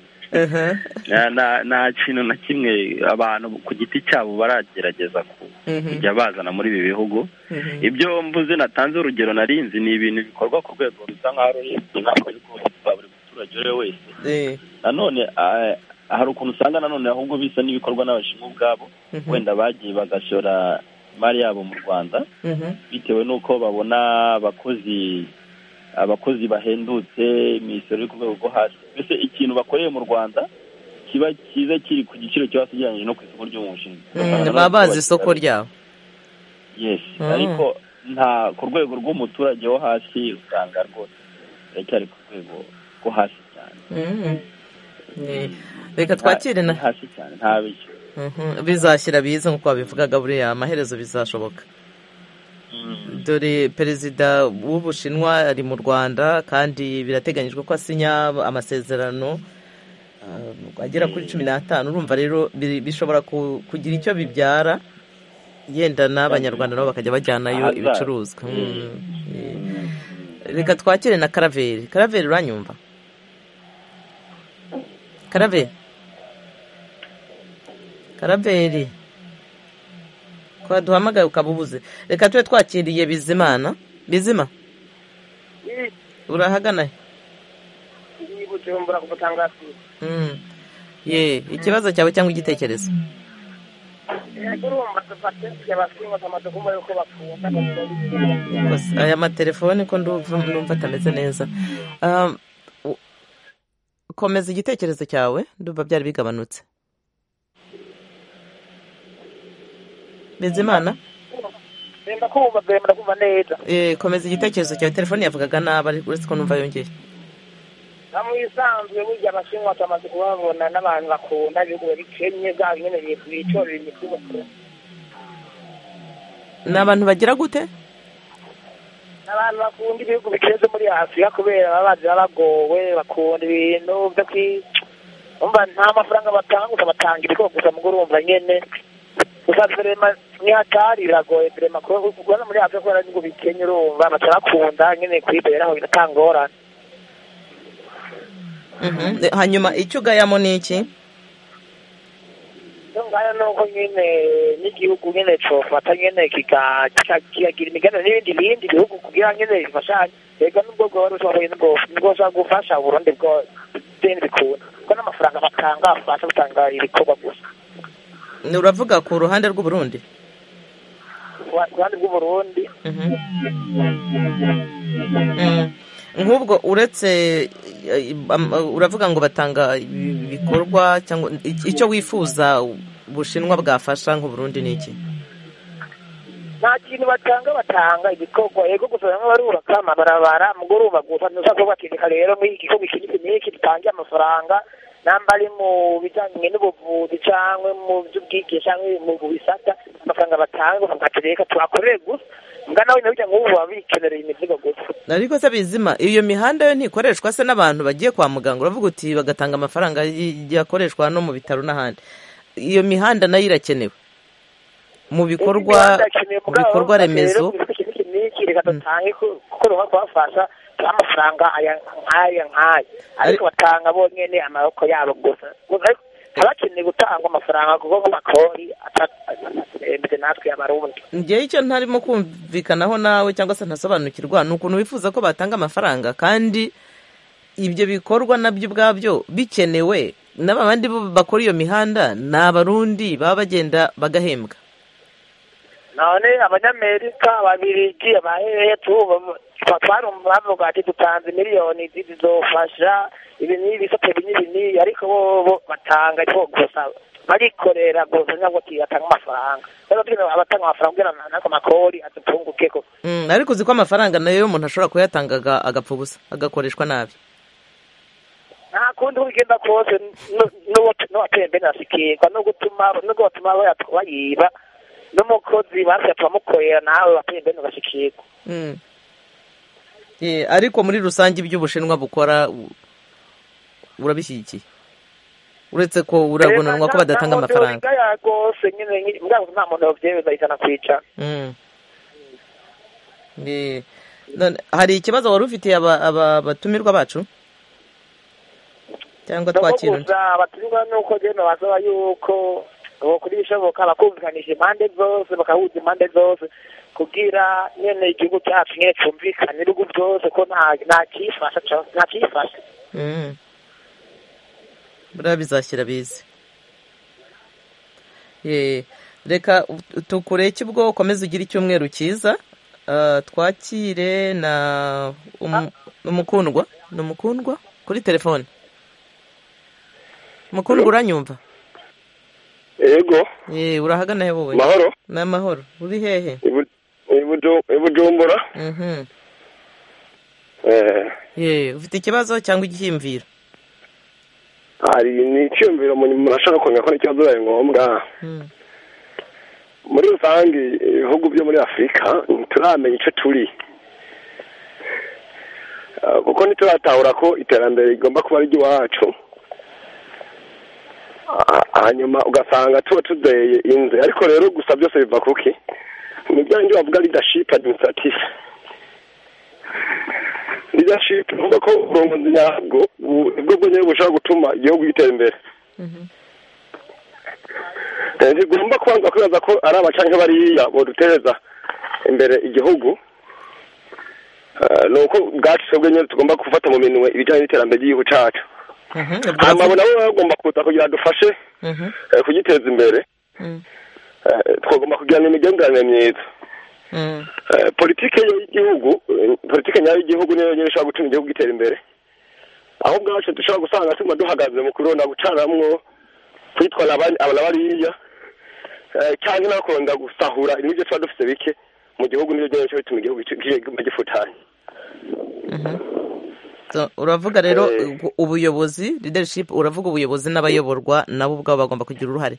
S9: nta kintu na kimwe abantu ku giti cyabo baragerageza kujya bazana muri ibi bihugu. Ibyo mvuze natanze urugero narinzi ni ibintu bikorwa ku rwego rusa nk'aho ari inama y'ubuzima buri muturage uwo wese. Nanone hari ukuntu usanga nanone ahubwo bisa n'ibikorwa n'abashinwa ubwabo wenda bagiye bagashora imari yabo mu Rwanda bitewe n'uko babona abakozi abakozi bahendutse imisoro iri ku rwego rwo hasi mbese ikintu bakoreye mu Rwanda kiba cyiza kiri ku giciro cyo hasi ugereranyije no ku isoko ryo mu Bushinwa
S1: baba bazi isoko ryabo.
S9: Yes ariko nta ku rwego rw'umuturage wo hasi usanga rwose cyari ku rwego rwo hasi cyane.
S1: Reka twakire na
S9: hasi cyane nta bicyo
S1: bizashyira biza nk'uko babivugaga buriya amaherezo bizashoboka. Dore perezida w'Ubushinwa ari mu Rwanda kandi birateganyijwe ko asinya amasezerano agera kuri cumi n'atanu urumva rero bishobora kugira icyo bibyara yenda n'abanyarwanda nabo bakajya bajyanayo ibicuruzwa. Reka twakire na Karaveri. Karaveri uranyumva? Karaveri Karaveri kwa duhamagaye ukabubuze. Reka tube twakiriye Bizimana. Bizima urahagana
S15: Bujumbura kubutangasi.
S1: Mm. Ye ikibazo cyawe cyangwa igitekerezo?
S15: Urumva tufate y'abashinwa amadokumba yuko bafunga
S1: bose aya matelefone ko ndumva atameze neza. Um, komeza igitekerezo cyawe ndumva byari bigabanutse. Bizimana
S15: Ndenda kumva bemera kumva neza.
S1: Eh komeza igitekerezo cyawe telefone yavugaga naba uretse ko numva yongeye.
S15: na mu isanzwe burya abashinwa twamaze kubabona n'abantu bakunda ibihugu bikenye bwabo nyene bitorera imizigo
S1: n'abantu bagira gute
S15: n'abantu bakunda ibihugu bikeze muri Afurika kubera baba bazi bagowe bakunda ibintu byo kwi umva nta mafaranga batanga batanga ibiko gusa muguru urumva nyene gusa vrema ni hatari biragoye vrema ko kubona muri Afurika kubera ibihugu bikenye urumva batarakunda nyene kwiberaho biratangorana.
S1: Mhm. Hanyuma icyo gayamo niki?
S15: Ngaya nuko nyine n'igihugu nyine cyo fata nyine kika kigira imigana n'ibindi bindi bihugu kugira nyine bifashanye. Ega nubwo goro cyo ngo ngo za gufasha Burundi bwo deni bikunda. Ko n'amafaranga batanga afasha gutanga ibikorwa gusa.
S1: Ni uravuga ku ruhande rw'u Burundi?
S15: Ku ruhande rw'u Burundi.
S1: Mhm. Mhm. Nk'ubwo uretse uravuga ngo batanga ibikorwa cyangwa icyo wifuza Bushinwa bwafasha nk'u Burundi niki?
S15: Nta kintu batanga batanga ibikorwa yego gusa bamwe barura kama barabara mugoroba gusa ntushaka kwakirika rero muri iki gihugu kiniki niki gitangiye amafaranga nambari mu bijanye n'ubuvuzi cyangwa mu by'ubwige cyangwa mu bisata amafaranga batanga bakatereka twakorere gusa ngana we nabijya nk'ubu babikenereye imizigo gusa.
S1: Ariko se bizima iyo mihanda yo ntikoreshwa se n'abantu bagiye kwa muganga uravuga uti bagatanga amafaranga yakoreshwa no mu bitaro n'ahandi. Iyo mihanda nayo irakenewe mu bikorwa bikorwa remezo
S15: reka dutange kuko ruha kubafasha amafaranga aya nk'aya nk'aya ariko batanga bonyene amaboko yabo gusa abakeneye gutanga amafaranga kuko nk'amakori atembeze natwe abarundi.
S1: Ngewe icyo ntarimo kumvikanaho nawe cyangwa se ntasobanukirwa ni ukuntu wifuza ko batanga amafaranga kandi ibyo bikorwa nabyo ubwabyo bikenewe n'abandi bakora iyo mihanda ni abarundi baba bagenda bagahembwa.
S15: None abanyamerika ababirigi abahehe twarumva bavuga ati dutanze miliyoni zizofasha ibi n'ibi sote binini binini ariko bo batanga cyo gusa barikorera gusa ntabwo batanga amafaranga rero tugenda abatanga amafaranga kugira nako makori atupungukeko.
S1: Mm, ariko uziko amafaranga nayo umuntu ashobora kuyatangaga agapfa ubusa agakoreshwa nabi.
S15: Nta kundi ugenda kose no no atembe nasikirwa no gutuma no gutuma bayiba n'umukozi basi twamukorera nawe batembe no gashikirwa.
S1: Mm. Eh ariko muri rusange iby'Ubushinwa bukora urabishyigikiye uretse ko urabonanwa ko badatanga amafaranga.
S15: Ya gose nyine mbwa nta muntu yobyemeza itana kwica.
S1: Mm. Eh hari ikibazo wari ufitiye aba batumirwa bacu cyangwa twakira
S15: abatumirwa nuko geno bazaba yuko ngo kuri bishoboka bakumvikanisha impande zose bakahuza impande zose kugira nyene igihugu cyacu nyene cyumvikane ibihugu byose ko nta nta kifasha nta kifasha.
S1: Mm. Bura bizashyira bize. Ye reka tukureke ubwo ukomeze ugira icyumweru cyiza. Uh, twakire na umukundwa um, n'umukundwa kuri telefone. Mukundwa uranyumva?
S16: Yego.
S1: Eh urahagana he wowe?
S16: Mahoro.
S1: Na mahoro. Uri hehe?
S16: Ibujo Ibujumbura.
S1: Mhm.
S16: Eh.
S1: Ye ufite ikibazo cyangwa igihimviro?
S16: Ari ni cyumviro umuntu ashaka kwanga ko ikibazo ari ngombwa.
S1: Mhm.
S16: Muri rusange ibihugu byo muri Afurika turamenya icyo turi kuko ntituratahura ko iterambere rigomba kuba ari iry'iwacu hanyuma ugasanga tuba tudeye inze ariko rero gusa byose biva kuki ni bya bindi bavuga leadership administrative leadership uvuga ko uburongozi nyabwo nibwo bwonyine bushobora gutuma igihugu gitera imbere. Ntigomba kubanza kwibaza ko ari abacanke bariya bodutereza imbere igihugu nuko bwacu twebwe nyine tugomba gufata mu minwe ibijyanye n'iterambere ry'igihugu cyacu. Hanyuma nabo bagomba kuza kugira dufashe kugiteza imbere twagomba kugirana imigenderanire myiza. Politike y'igihugu politike nyayo y'igihugu niyo nyine ishobora gutuma igihugu gitera imbere aho bwacu dushobora gusanga tuma duhagaze mu kurona gucaramwo kwitwara abana bariya cyangwa no kuronda gusahura n'ibyo tuba dufite bike mu gihugu niyo nyine bituma igihugu gifutanye.
S1: uravuga rero ubuyobozi leadership, uravuga ubuyobozi n'abayoborwa nabo ubwabo bagomba kugira uruhare.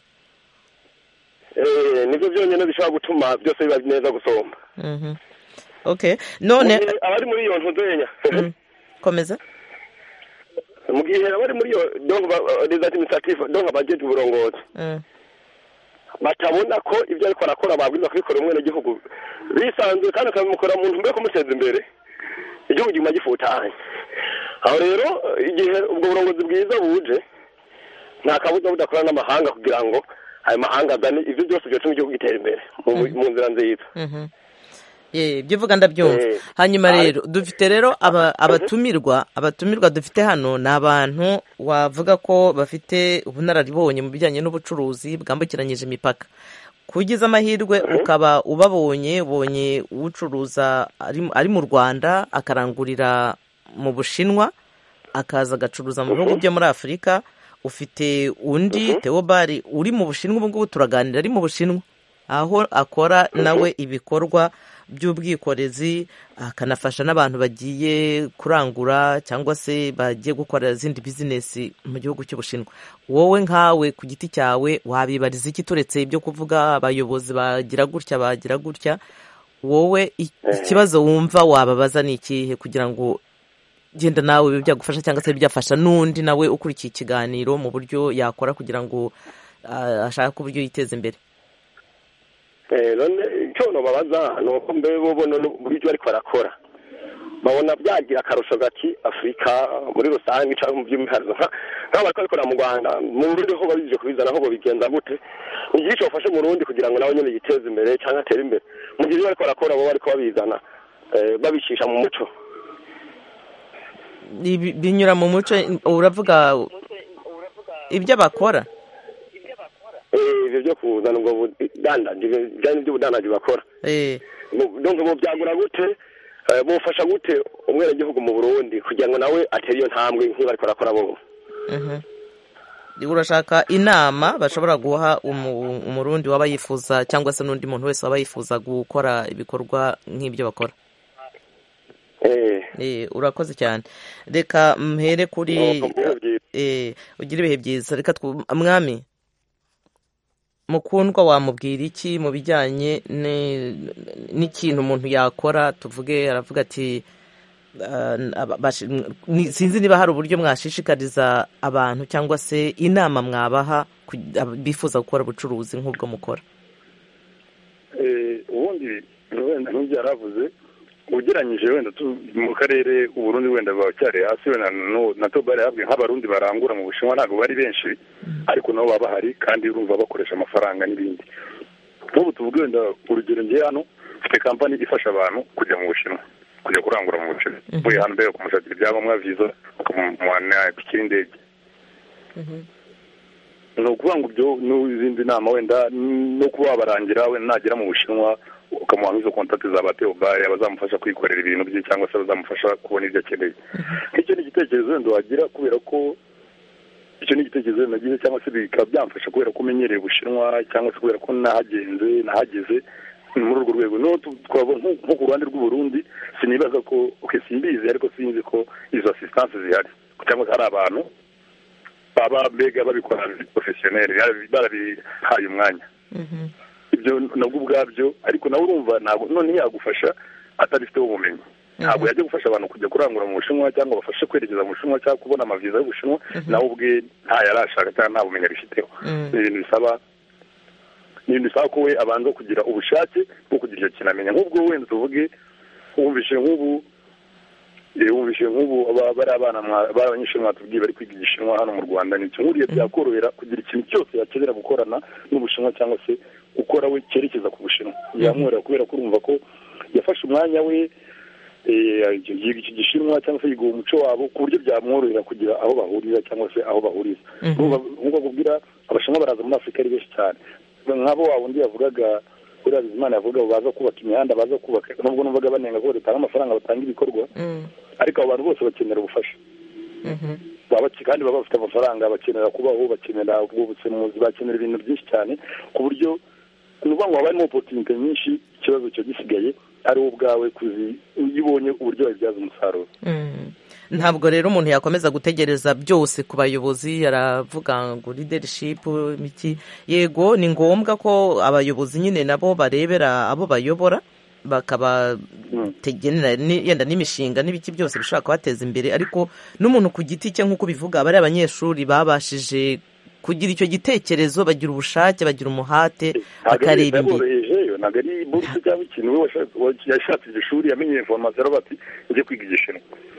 S16: Eh, nibyo byonyine bishobora gutuma byose biba neza gusoma.
S1: Mhm. Okay, none
S16: abari muri iyo ntuzenya.
S1: Komeza.
S16: Mu gihe abari muri iyo donc les administratifs donc abajeje uburongozi.
S1: Mhm.
S16: Batabona ko ibyo ariko arakora babwiza kubikora umwe n'igihugu bisanzwe kandi akamukora mu ntumbero kumuteza imbere igihugu gima gifutanye. Aho rero igihe ubwo burongozi bwiza buje nta kabuza budakora n'amahanga kugira ngo ayo mahanga azane ivyo byose byo tuma igihugu gitera imbere mu nzira nziza.
S1: Mhm. Ye byivuga ndabyumva. Hanyuma rero dufite rero abatumirwa abatumirwa dufite hano n'abantu wavuga ko bafite ubunararibonye mu bijyanye n'ubucuruzi bwambukiranyije imipaka. Kugiza amahirwe ukaba ubabonye ubonye ucuruza ari mu Rwanda akarangurira mu Bushinwa akaza agacuruza mu bihugu byo muri Afurika. Ufite undi Theobald uri mu Bushinwa, ubu ngubu turaganira ari mu Bushinwa aho akora nawe ibikorwa by'ubwikorezi akanafasha n'abantu bagiye kurangura cyangwa se bagiye gukora izindi bizinesi mu gihugu cy'Ubushinwa. Wowe nkawe ku giti cyawe wabibariza iki turetse ibyo kuvuga abayobozi bagira gutya bagira gutya, wowe ikibazo wumva wababaza ni ikihe kugira ngo genda nawe byagufasha cyangwa se byafasha n'undi nawe ukurikiye ikiganiro mu buryo yakora kugira ngo ashaka uburyo yiteza imbere?
S16: Eh, none cyo no babaza no kombe bobona buryo ariko arakora babona byagira akarusho gati Afrika muri rusange cyangwa mu by'imihazo nk'aba bakora mu Rwanda mu Burundi ho babije kubizana ho bigenza gute igihe cyo fashe mu Burundi kugira ngo nawe nyine yiteze imbere cyangwa atere imbere mu gihe ariko arakora bo ariko babizana babishisha mu muco
S1: binyura mu muco. Uravuga ibyo bakora
S16: eh byo kuzana ubwo dandaje byane byo budandaje bakora
S1: eh
S16: donc bo byagura gute bofasha gute umwere gihugu mu Burundi kugira ngo nawe atere iyo ntambwe nk'iba ariko arakora bo.
S1: Mhm. Urashaka inama bashobora guha umurundi waba yifuza cyangwa se n'undi muntu wese waba yifuza gukora ibikorwa nk'ibyo bakora?
S16: Eh
S1: eh urakoze cyane. Reka mpere kuri eh ugira ibihe byiza. Reka mwami mukundwa wamubwira iki mu bijyanye n'ikintu umuntu yakora? Tuvuge aravuga ati sinzi niba hari uburyo mwashishikariza abantu cyangwa se inama mwabaha bifuza gukora ubucuruzi nk'ubwo mukora.
S3: Ubundi wenda nk'ibyo yaravuze ugeranyije wenda mu karere uburundi wenda bacyari hasi wenda na Theobald yabwiye nk'abarundi barangura mu Bushinwa ntabwo bari benshi ariko nabo baba bahari kandi urumva bakoresha amafaranga n'ibindi. Nk'ubu tuvuge wenda urugero ngiye hano mfite kampani ifasha abantu kujya mu Bushinwa kujya kurangura mu Bushinwa muri hano mbere kumushakira ibyangombwa visa bakamwana pikira indege. ni ukuvuga ngo ibyo n'izindi nama wenda no kuba barangira wenda nagera mu Bushinwa ukamuha nk'izo kontakiti za ba Theobald abazamufasha kwikorera ibintu bye cyangwa se bazamufasha kubona ibyo akeneye. Nk'icyo ni igitekerezo wenda wagira kubera ko icyo ni igitekerezo nagize cyangwa se bikaba byamfasha kubera ko umenyereye Ubushinwa cyangwa se kubera ko nahagenze nahageze muri urwo rwego. No twabona nko ku ruhande rw'Uburundi sinibaza ko okay simbizi ariko sinzi ko izo assistance zihari cyangwa hari abantu baba mbega babikora professionnel barabihaye umwanya. Ibyo nabwo ubwabyo ariko nawe urumva ntabwo none yagufasha atabifite ubumenyi. Ntabwo yajya gufasha abantu kujya kurangura mu Bushinwa cyangwa bafashe kwerekeza mu Bushinwa cyangwa kubona amaviza y'Ubushinwa nawe ubwe nta yarashaka cyangwa nta bumenyi abifiteho. Ni ibintu bisaba ni ibintu bisaba ko we abanza kugira ubushake bwo kugira icyo kinamenya. Nk'ubwo wenda tuvuge wumvishe nk'ubu wumvishe nk'ubu bari abana b'abanyeshuri mwatubwiye bari kwiga Igishinwa hano mu Rwanda ni nkuriye byakorohera kugira ikintu cyose yakenera gukorana n'Ubushinwa cyangwa se gukora we cyerekeza ku Bushinwa. Yamwora kubera ko urumva ko yafashe umwanya we yiga iki Gishinwa cyangwa se yiga umuco wabo ku buryo byamworohera kugira aho bahurira cyangwa se aho bahuriza. Nk'uko bakubwira Abashinwa baraza muri Afurika ari benshi cyane nk'abo wa wundi yavugaga kuri Bizimana yavuga baza kubaka imihanda baza kubaka nubwo numvaga banenga ko batanga amafaranga batanga ibikorwa ariko abo bantu bose bakenera ubufasha. Baba kandi baba bafite amafaranga bakenera kubaho bakenera ubwubusemuzi bakenera ibintu byinshi cyane ku buryo nuvuga ngo habaye opportunity nyinshi. Ikibazo cyo gisigaye ari ubwawe kuzi uyibonye uburyo wabyaza umusaruro.
S1: ntabwo rero umuntu yakomeza gutegereza byose ku bayobozi aravuga ngo leadership iki yego ni ngombwa ko abayobozi nyine nabo barebera abo bayobora bakabategenera yenda n'imishinga n'ibiki byose bishobora kubateza imbere ariko n'umuntu ku giti cye nk'uko bivuga bari abanyeshuri babashije kugira icyo gitekerezo bagira ubushake bagira umuhate bakareba imbere
S3: ntabwo ari buruse cyangwa ikintu we yashatse iryo shuri yamenye informasiyo aravuga ati njye kwiga igishinwa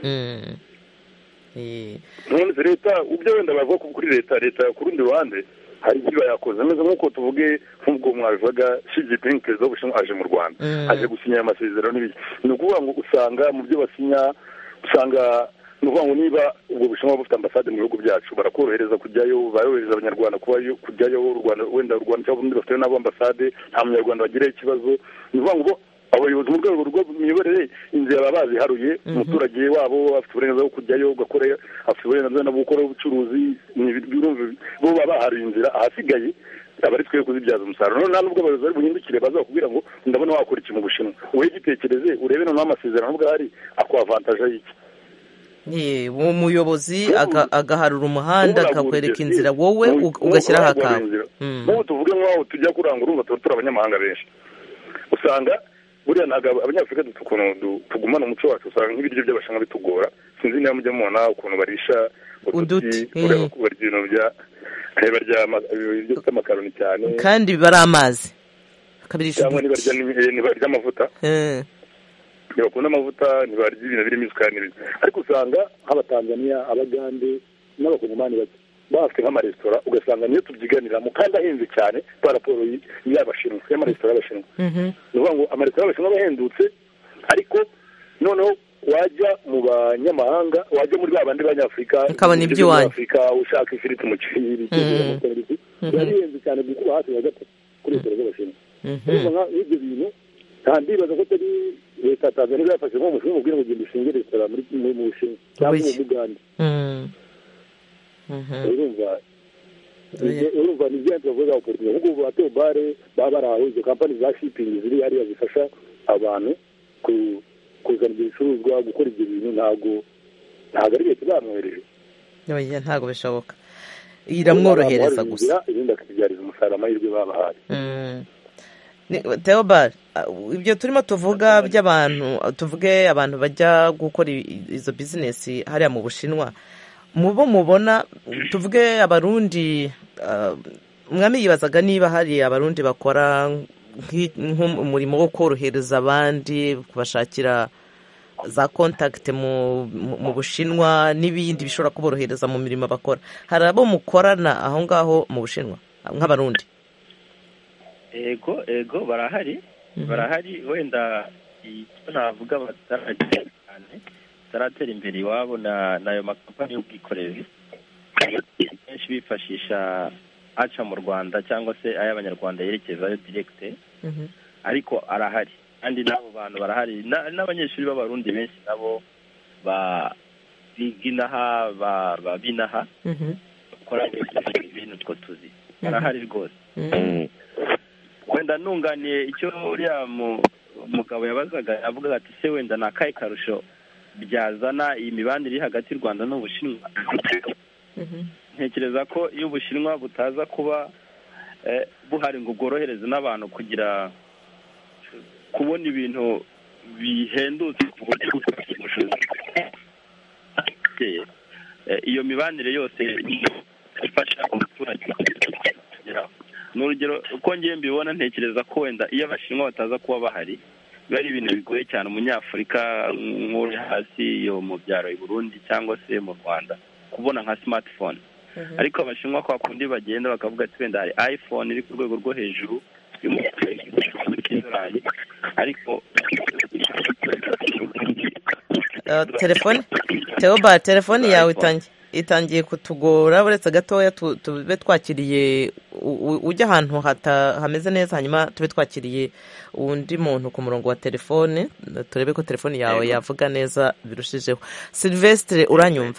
S3: none leta ubyo wenda bavuga kuri leta leta ku rundi ruhande hari ibyo yakoze ameze nk'uko tuvuge nk'ubwo mwabivuga Xi Jinping perezida w'Ubushinwa aje mu Rwanda aje gusinya amasezerano n'ibiki ni ukuvuga ngo usanga mu byo basinya usanga ni ukuvuga ngo niba ubwo Bushinwa bufite ambasade mu bihugu byacu barakorohereza kujyayo bayohereza abanyarwanda kujyayo u Rwanda wenda u Rwanda cyangwa ubundi bafite nabo ambasade nta munyarwanda bagiraho ikibazo ni ukuvuga ngo abayobozi mu rwego rw'imiyoborere inzira baba baziharuye umuturage wabo afite uburenganzira bwo kujyayo ugakora afite uburenganzira bwo gukora ubucuruzi bo baba baharuye inzira ahasigaye aba ari twe kuzibyaza umusaruro nta nubwo abayobozi bari buhindukire bazakubwira ngo ndabona wakora iki mu Bushinwa wowe igitekereze urebe noneho amasezerano nubwo ahari akwavantaje y'iki
S1: umuyobozi agaharura umuhanda akakwereka inzira wowe ugashyiraho akawe
S3: nk'ubu tuvuge nk'aho tujya kurangura urumva tuba turi abanyamahanga benshi usanga buriya ntabwo abanyafurika dufite ukuntu tugumana umuco wacu usanga nk'ibiryo by'abashinwa bitugora sinzi niba mujya mubona ukuntu barisha uduti barya ibintu bya barya ibiryo bifite amakaroni cyane
S1: kandi biba ari amazi
S3: cyangwa ntibarya amavuta ntibakunda amavuta ntibarya ibintu birimo isukari n'ibindi ariko usanga nk'abatanzaniya abagande n'abakongomani bake bafite nk'amaresitora ugasanga niyo tubyiganiramo kandi ahenze cyane kwa raporo y'abashinwa y'amaresitora y'abashinwa ni ukuvuga ngo amaresitora y'abashinwa aba ahendutse ariko noneho wajya mu banyamahanga wajya muri ba bandi b'abanyafurika
S1: ukabona iby'iwanyu
S3: ushaka ifiriti mu kiriri biba bihenze cyane gukuba hafi ya gatatu kuri resitora z'abashinwa n'ibyo bintu nta ndibaza ko atari leta ya tanzania yafashe nko umushinwa mubwira ngo ugenda ushinge resitora mu bushinwa cyangwa mu bugande urumva urumva ni byanze bavuga opportunity nk'ubu bato bare baba bari aho izo kampani za shipping ziri hariya zifasha abantu kuzana ibyo bicuruzwa gukora ibyo bintu ntabwo ntabwo ari leta zamwohereje
S1: ntabwo bishoboka iramworohereza gusa
S3: ibindi akabyariza umusaruro amahirwe babahaye
S1: Theobald ibyo turimo tuvuga by'abantu tuvuge abantu bajya gukora izo bizinesi hariya mu Bushinwa mubo mubona tuvuge abarundi mwami yibazaga niba hari abarundi bakora nk'umurimo wo korohereza abandi kubashakira za contact mu Bushinwa n'ibindi bishobora kuborohereza mu mirimo bakora hari abo mukorana aho ngaho mu Bushinwa nk'abarundi
S9: ego ego barahari barahari wenda icyo navuga bataragera cyane taratera imbere iwabo n'ayo makampani y'ubwikorezi benshi bifashisha aca mu Rwanda cyangwa se ay'abanyarwanda yerekezayo direkite ariko arahari kandi n'abo bantu barahari n'abanyeshuri b'abarundi benshi nabo biga inaha babinaha bakora ibintu two tuzi barahari rwose wenda nunganiye icyo uriya mugabo yabazaga avuga ati se wenda ni akahe karusho byazana iyi mibanire iri hagati y'u Rwanda n'Ubushinwa ntekereza ko iyo Ubushinwa butaza kuba buhari ngo bworohereze n'abantu kugira kubona ibintu bihendutse ku buryo iyo mibanire yose ifasha umuturage ni urugero uko ngiye mbibona ntekereza ko wenda iyo Abashinwa bataza kuba bahari biba ari ibintu bigoye cyane umunyafurika nk'uri hasi yo mu byaro i Burundi cyangwa se mu Rwanda kubona nka smartphone ariko Abashinwa kwa kundi bagenda bakavuga ati wenda hari iPhone iri ku rwego rwo hejuru ariko
S1: telefone Theobald telefone yawe itangiye itangiye kutugora uretse gatoya tube twakiriye ujya ahantu hameze neza hanyuma tube twakiriye undi muntu ku murongo wa telefone turebe ko telefone yawe yavuga neza birushijeho. Silvestre uranyumva?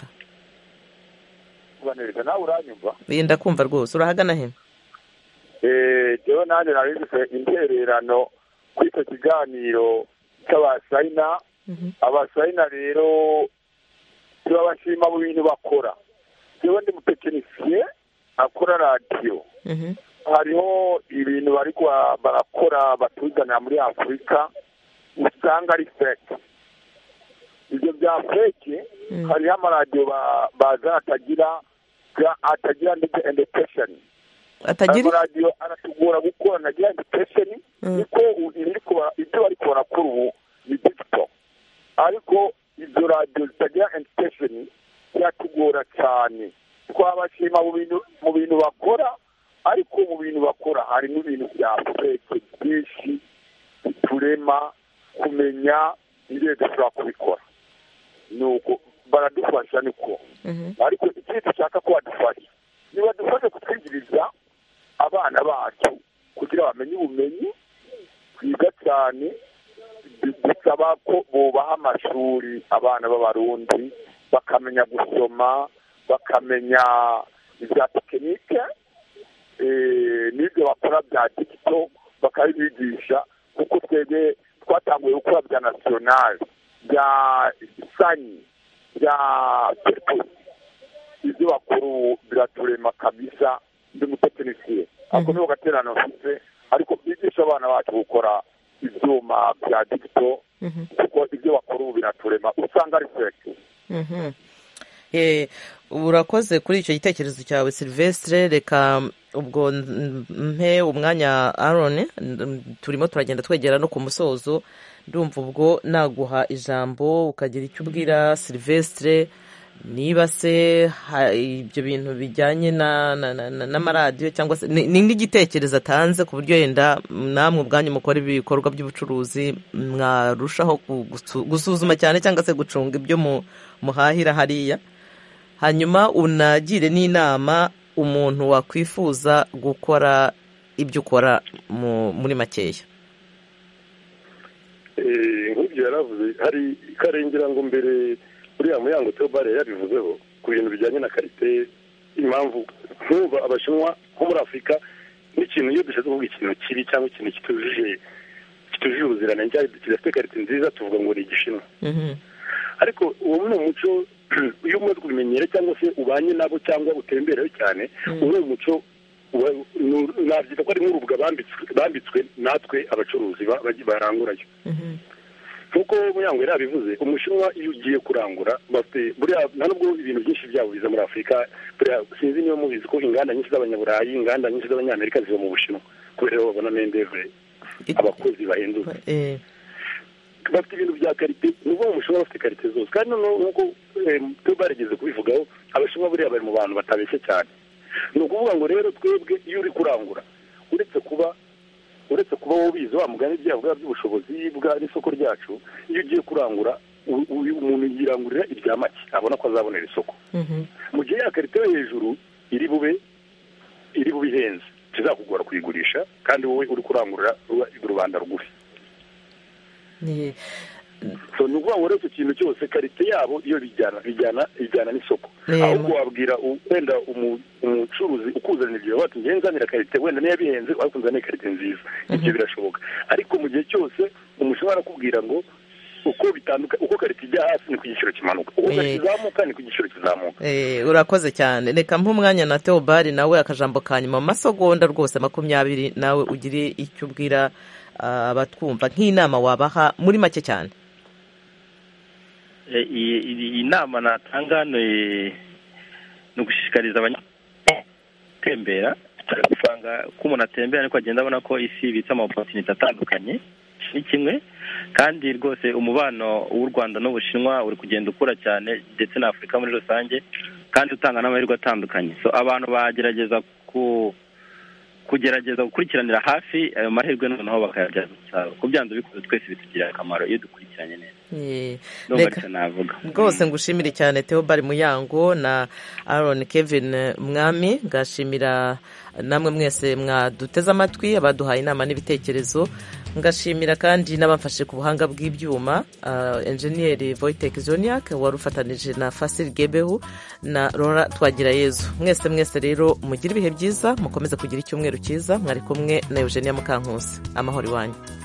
S17: nawe uranyumva?
S1: Yenda kumva rwose. Urahagana he?
S17: Eh, jewe nanje narindise intererano kw'icyo kiganiro cy'abasayina. Abasayina rero turabashima mu bintu bakora. Jewe ndi umutekinisiye akora radiyo. Hariho ibintu bari barakora batuzanira muri Afurika usanga ari fake. Ibyo bya fake hariho amaradiyo baza atagira atagira indication.
S1: Atagira
S17: amaradiyo aratugora gukora nagira indication niko ibyo bari kubara kuri ubu ni digital. Ariko izo radiyo zitagira indication yatugora cyane. Twabashima mu bintu mu bintu bakora, ariko mu bintu bakora hari n'ibintu bya fake byinshi turema kumenya ibyo dushobora kubikora. Nuko baradufasha niko. Ariko ikintu dushaka ko badufasha niba dufashe kutwigiriza abana bacu kugira bamenye ubumenyi kwiga cyane. Bisaba ko bubaha amashuri abana b'abarundi bakamenya gusoma, bakamenya ibya tekinike n'ibyo bakora bya digito bakabibigisha, kuko twebwe twatanguye gukora bya nasiyonari, bya sanyi, bya pepo. Ibyo bakora ubu biraturema kabisa. Ndi umutekinisiye ako niho gaterano mfite, ariko bigisha abana bacu gukora ibyuma bya digito, kuko ibyo bakora ubu biraturema usanga ari fake.
S1: Urakoze kuri icyo gitekerezo cyawe Silvestre. Reka ubwo mpe umwanya Aaron, turimo turagenda twegera no ku musozo. Ndumva ubwo naguha ijambo ukagira icyo ubwira Silvestre, niba se ibyo bintu bijyanye n'amaradiyo cyangwa se ni n'igitekerezo atanze ku buryo yenda namwe ubwanyu mukora ibikorwa by'ubucuruzi mwarushaho gusuzuma cyane cyangwa se gucunga ibyo muhahira hariya, hanyuma unagire n'inama umuntu wakwifuza gukora ibyo ukora muri makeya.
S3: nk'ibyo yaravuze hari karengera ngo mbere uriya muyango Theobald yabivuzeho ku bintu bijyanye na karite. Impamvu nkumva abashinwa nko muri Afurika n'ikintu iyo dushaka kuvuga ikintu kibi cyangwa ikintu kitujuje kitujuje ubuziranenge kidafite karite nziza tuvuga ngo ni igishinwa. Ariko uwo ni umuco iyo umaze kubimenyera cyangwa se ubanye nabo cyangwa utembereho cyane, uwo ni umuco nabyita ko ari nk'urubuga bambitswe natwe abacuruzi barangurayo. Nk'uko muyango yari abivuze, umushinwa iyo ugiye kurangura buriya nta nubwo ibintu byinshi byabo biza muri Afurika. Buriya sinzi niba mubizi ko inganda nyinshi z'abanyaburayi, inganda nyinshi z'abanyamerika ziva mu Bushinwa kubera ko babona mendeve abakozi bahindutse. Bafite ibintu bya karite, n'ubwo umushinwa bafite karite zose. Kandi noneho nk'uko tuba barigeze kubivugaho, abashinwa buriya bari mu bantu batabeshye cyane. Ni ukuvuga ngo rero twebwe iyo uri kurangura, uretse kuba uretse kuba wobizi wa mugani ibyavuga by'ubushobozi bwa n'isoko ryacu, iyo ugiye kurangura umuntu yirangurira ibya make abona ko azabonera isoko. Mu gihe ya karite yo hejuru iri bube iri bube ihenze kizakugora kuyigurisha, kandi wowe uri kurangurira rubanda rugufi. So ni ukuvuga ngo rero icyo kintu cyose karite yabo iyo bijyana bijyana bijyana n'isoko. Ahubwo wabwira wenda umucuruzi ukuzanira ibyo bati ngenzi nzanira karite, wenda niyo bihenze ariko nzanira karite nziza. Ibyo birashoboka. Ariko mu gihe cyose umushobora kubwira ngo uko bitanduka, uko karite ijya hasi ni ku giciro kimanuka, uko karite izamuka ni ku giciro kizamuka.
S1: Urakoze cyane. Reka mpa umwanya na Theobald nawe akajambo kanyuma mu masegonda rwose makumyabiri, nawe ugire icyo ubwira abatwumva nk'inama wabaha muri make cyane.
S9: Iyi nama natanga ni ugushishikariza abanyatembera, usanga ko umuntu atembera ariko agenda abona ko isi ibitse amapotinite atandukanye ni kimwe, kandi rwose umubano w'u Rwanda n'Ubushinwa uri kugenda ukura cyane ndetse na Afurika muri rusange, kandi utanga n'amahirwe atandukanye. So abantu bagerageza ku kugerageza gukurikiranira hafi ayo mahirwe noneho bakayabyaza umusaruro, ku byanze bikoze twese bitugirira akamaro iyo dukurikiranye neza.
S1: Rwose ngushimire cyane Theobald Muyango na Aaron Kevin Mwami, ngashimira namwe mwese mwaduteze amatwi abaduhaye inama n'ibitekerezo. Ngashimira kandi n'abamfashe ku buhanga bw'ibyuma, uh, engineer Voitek Zoniak warufatanije na Fasil Gebehu na Laura Twagirayezu. Mwese mwese rero mugira ibihe byiza, mukomeze kugira icyumweru cyiza. Mwari kumwe na Eugenia Mukankusi. Amahoro iwanyu.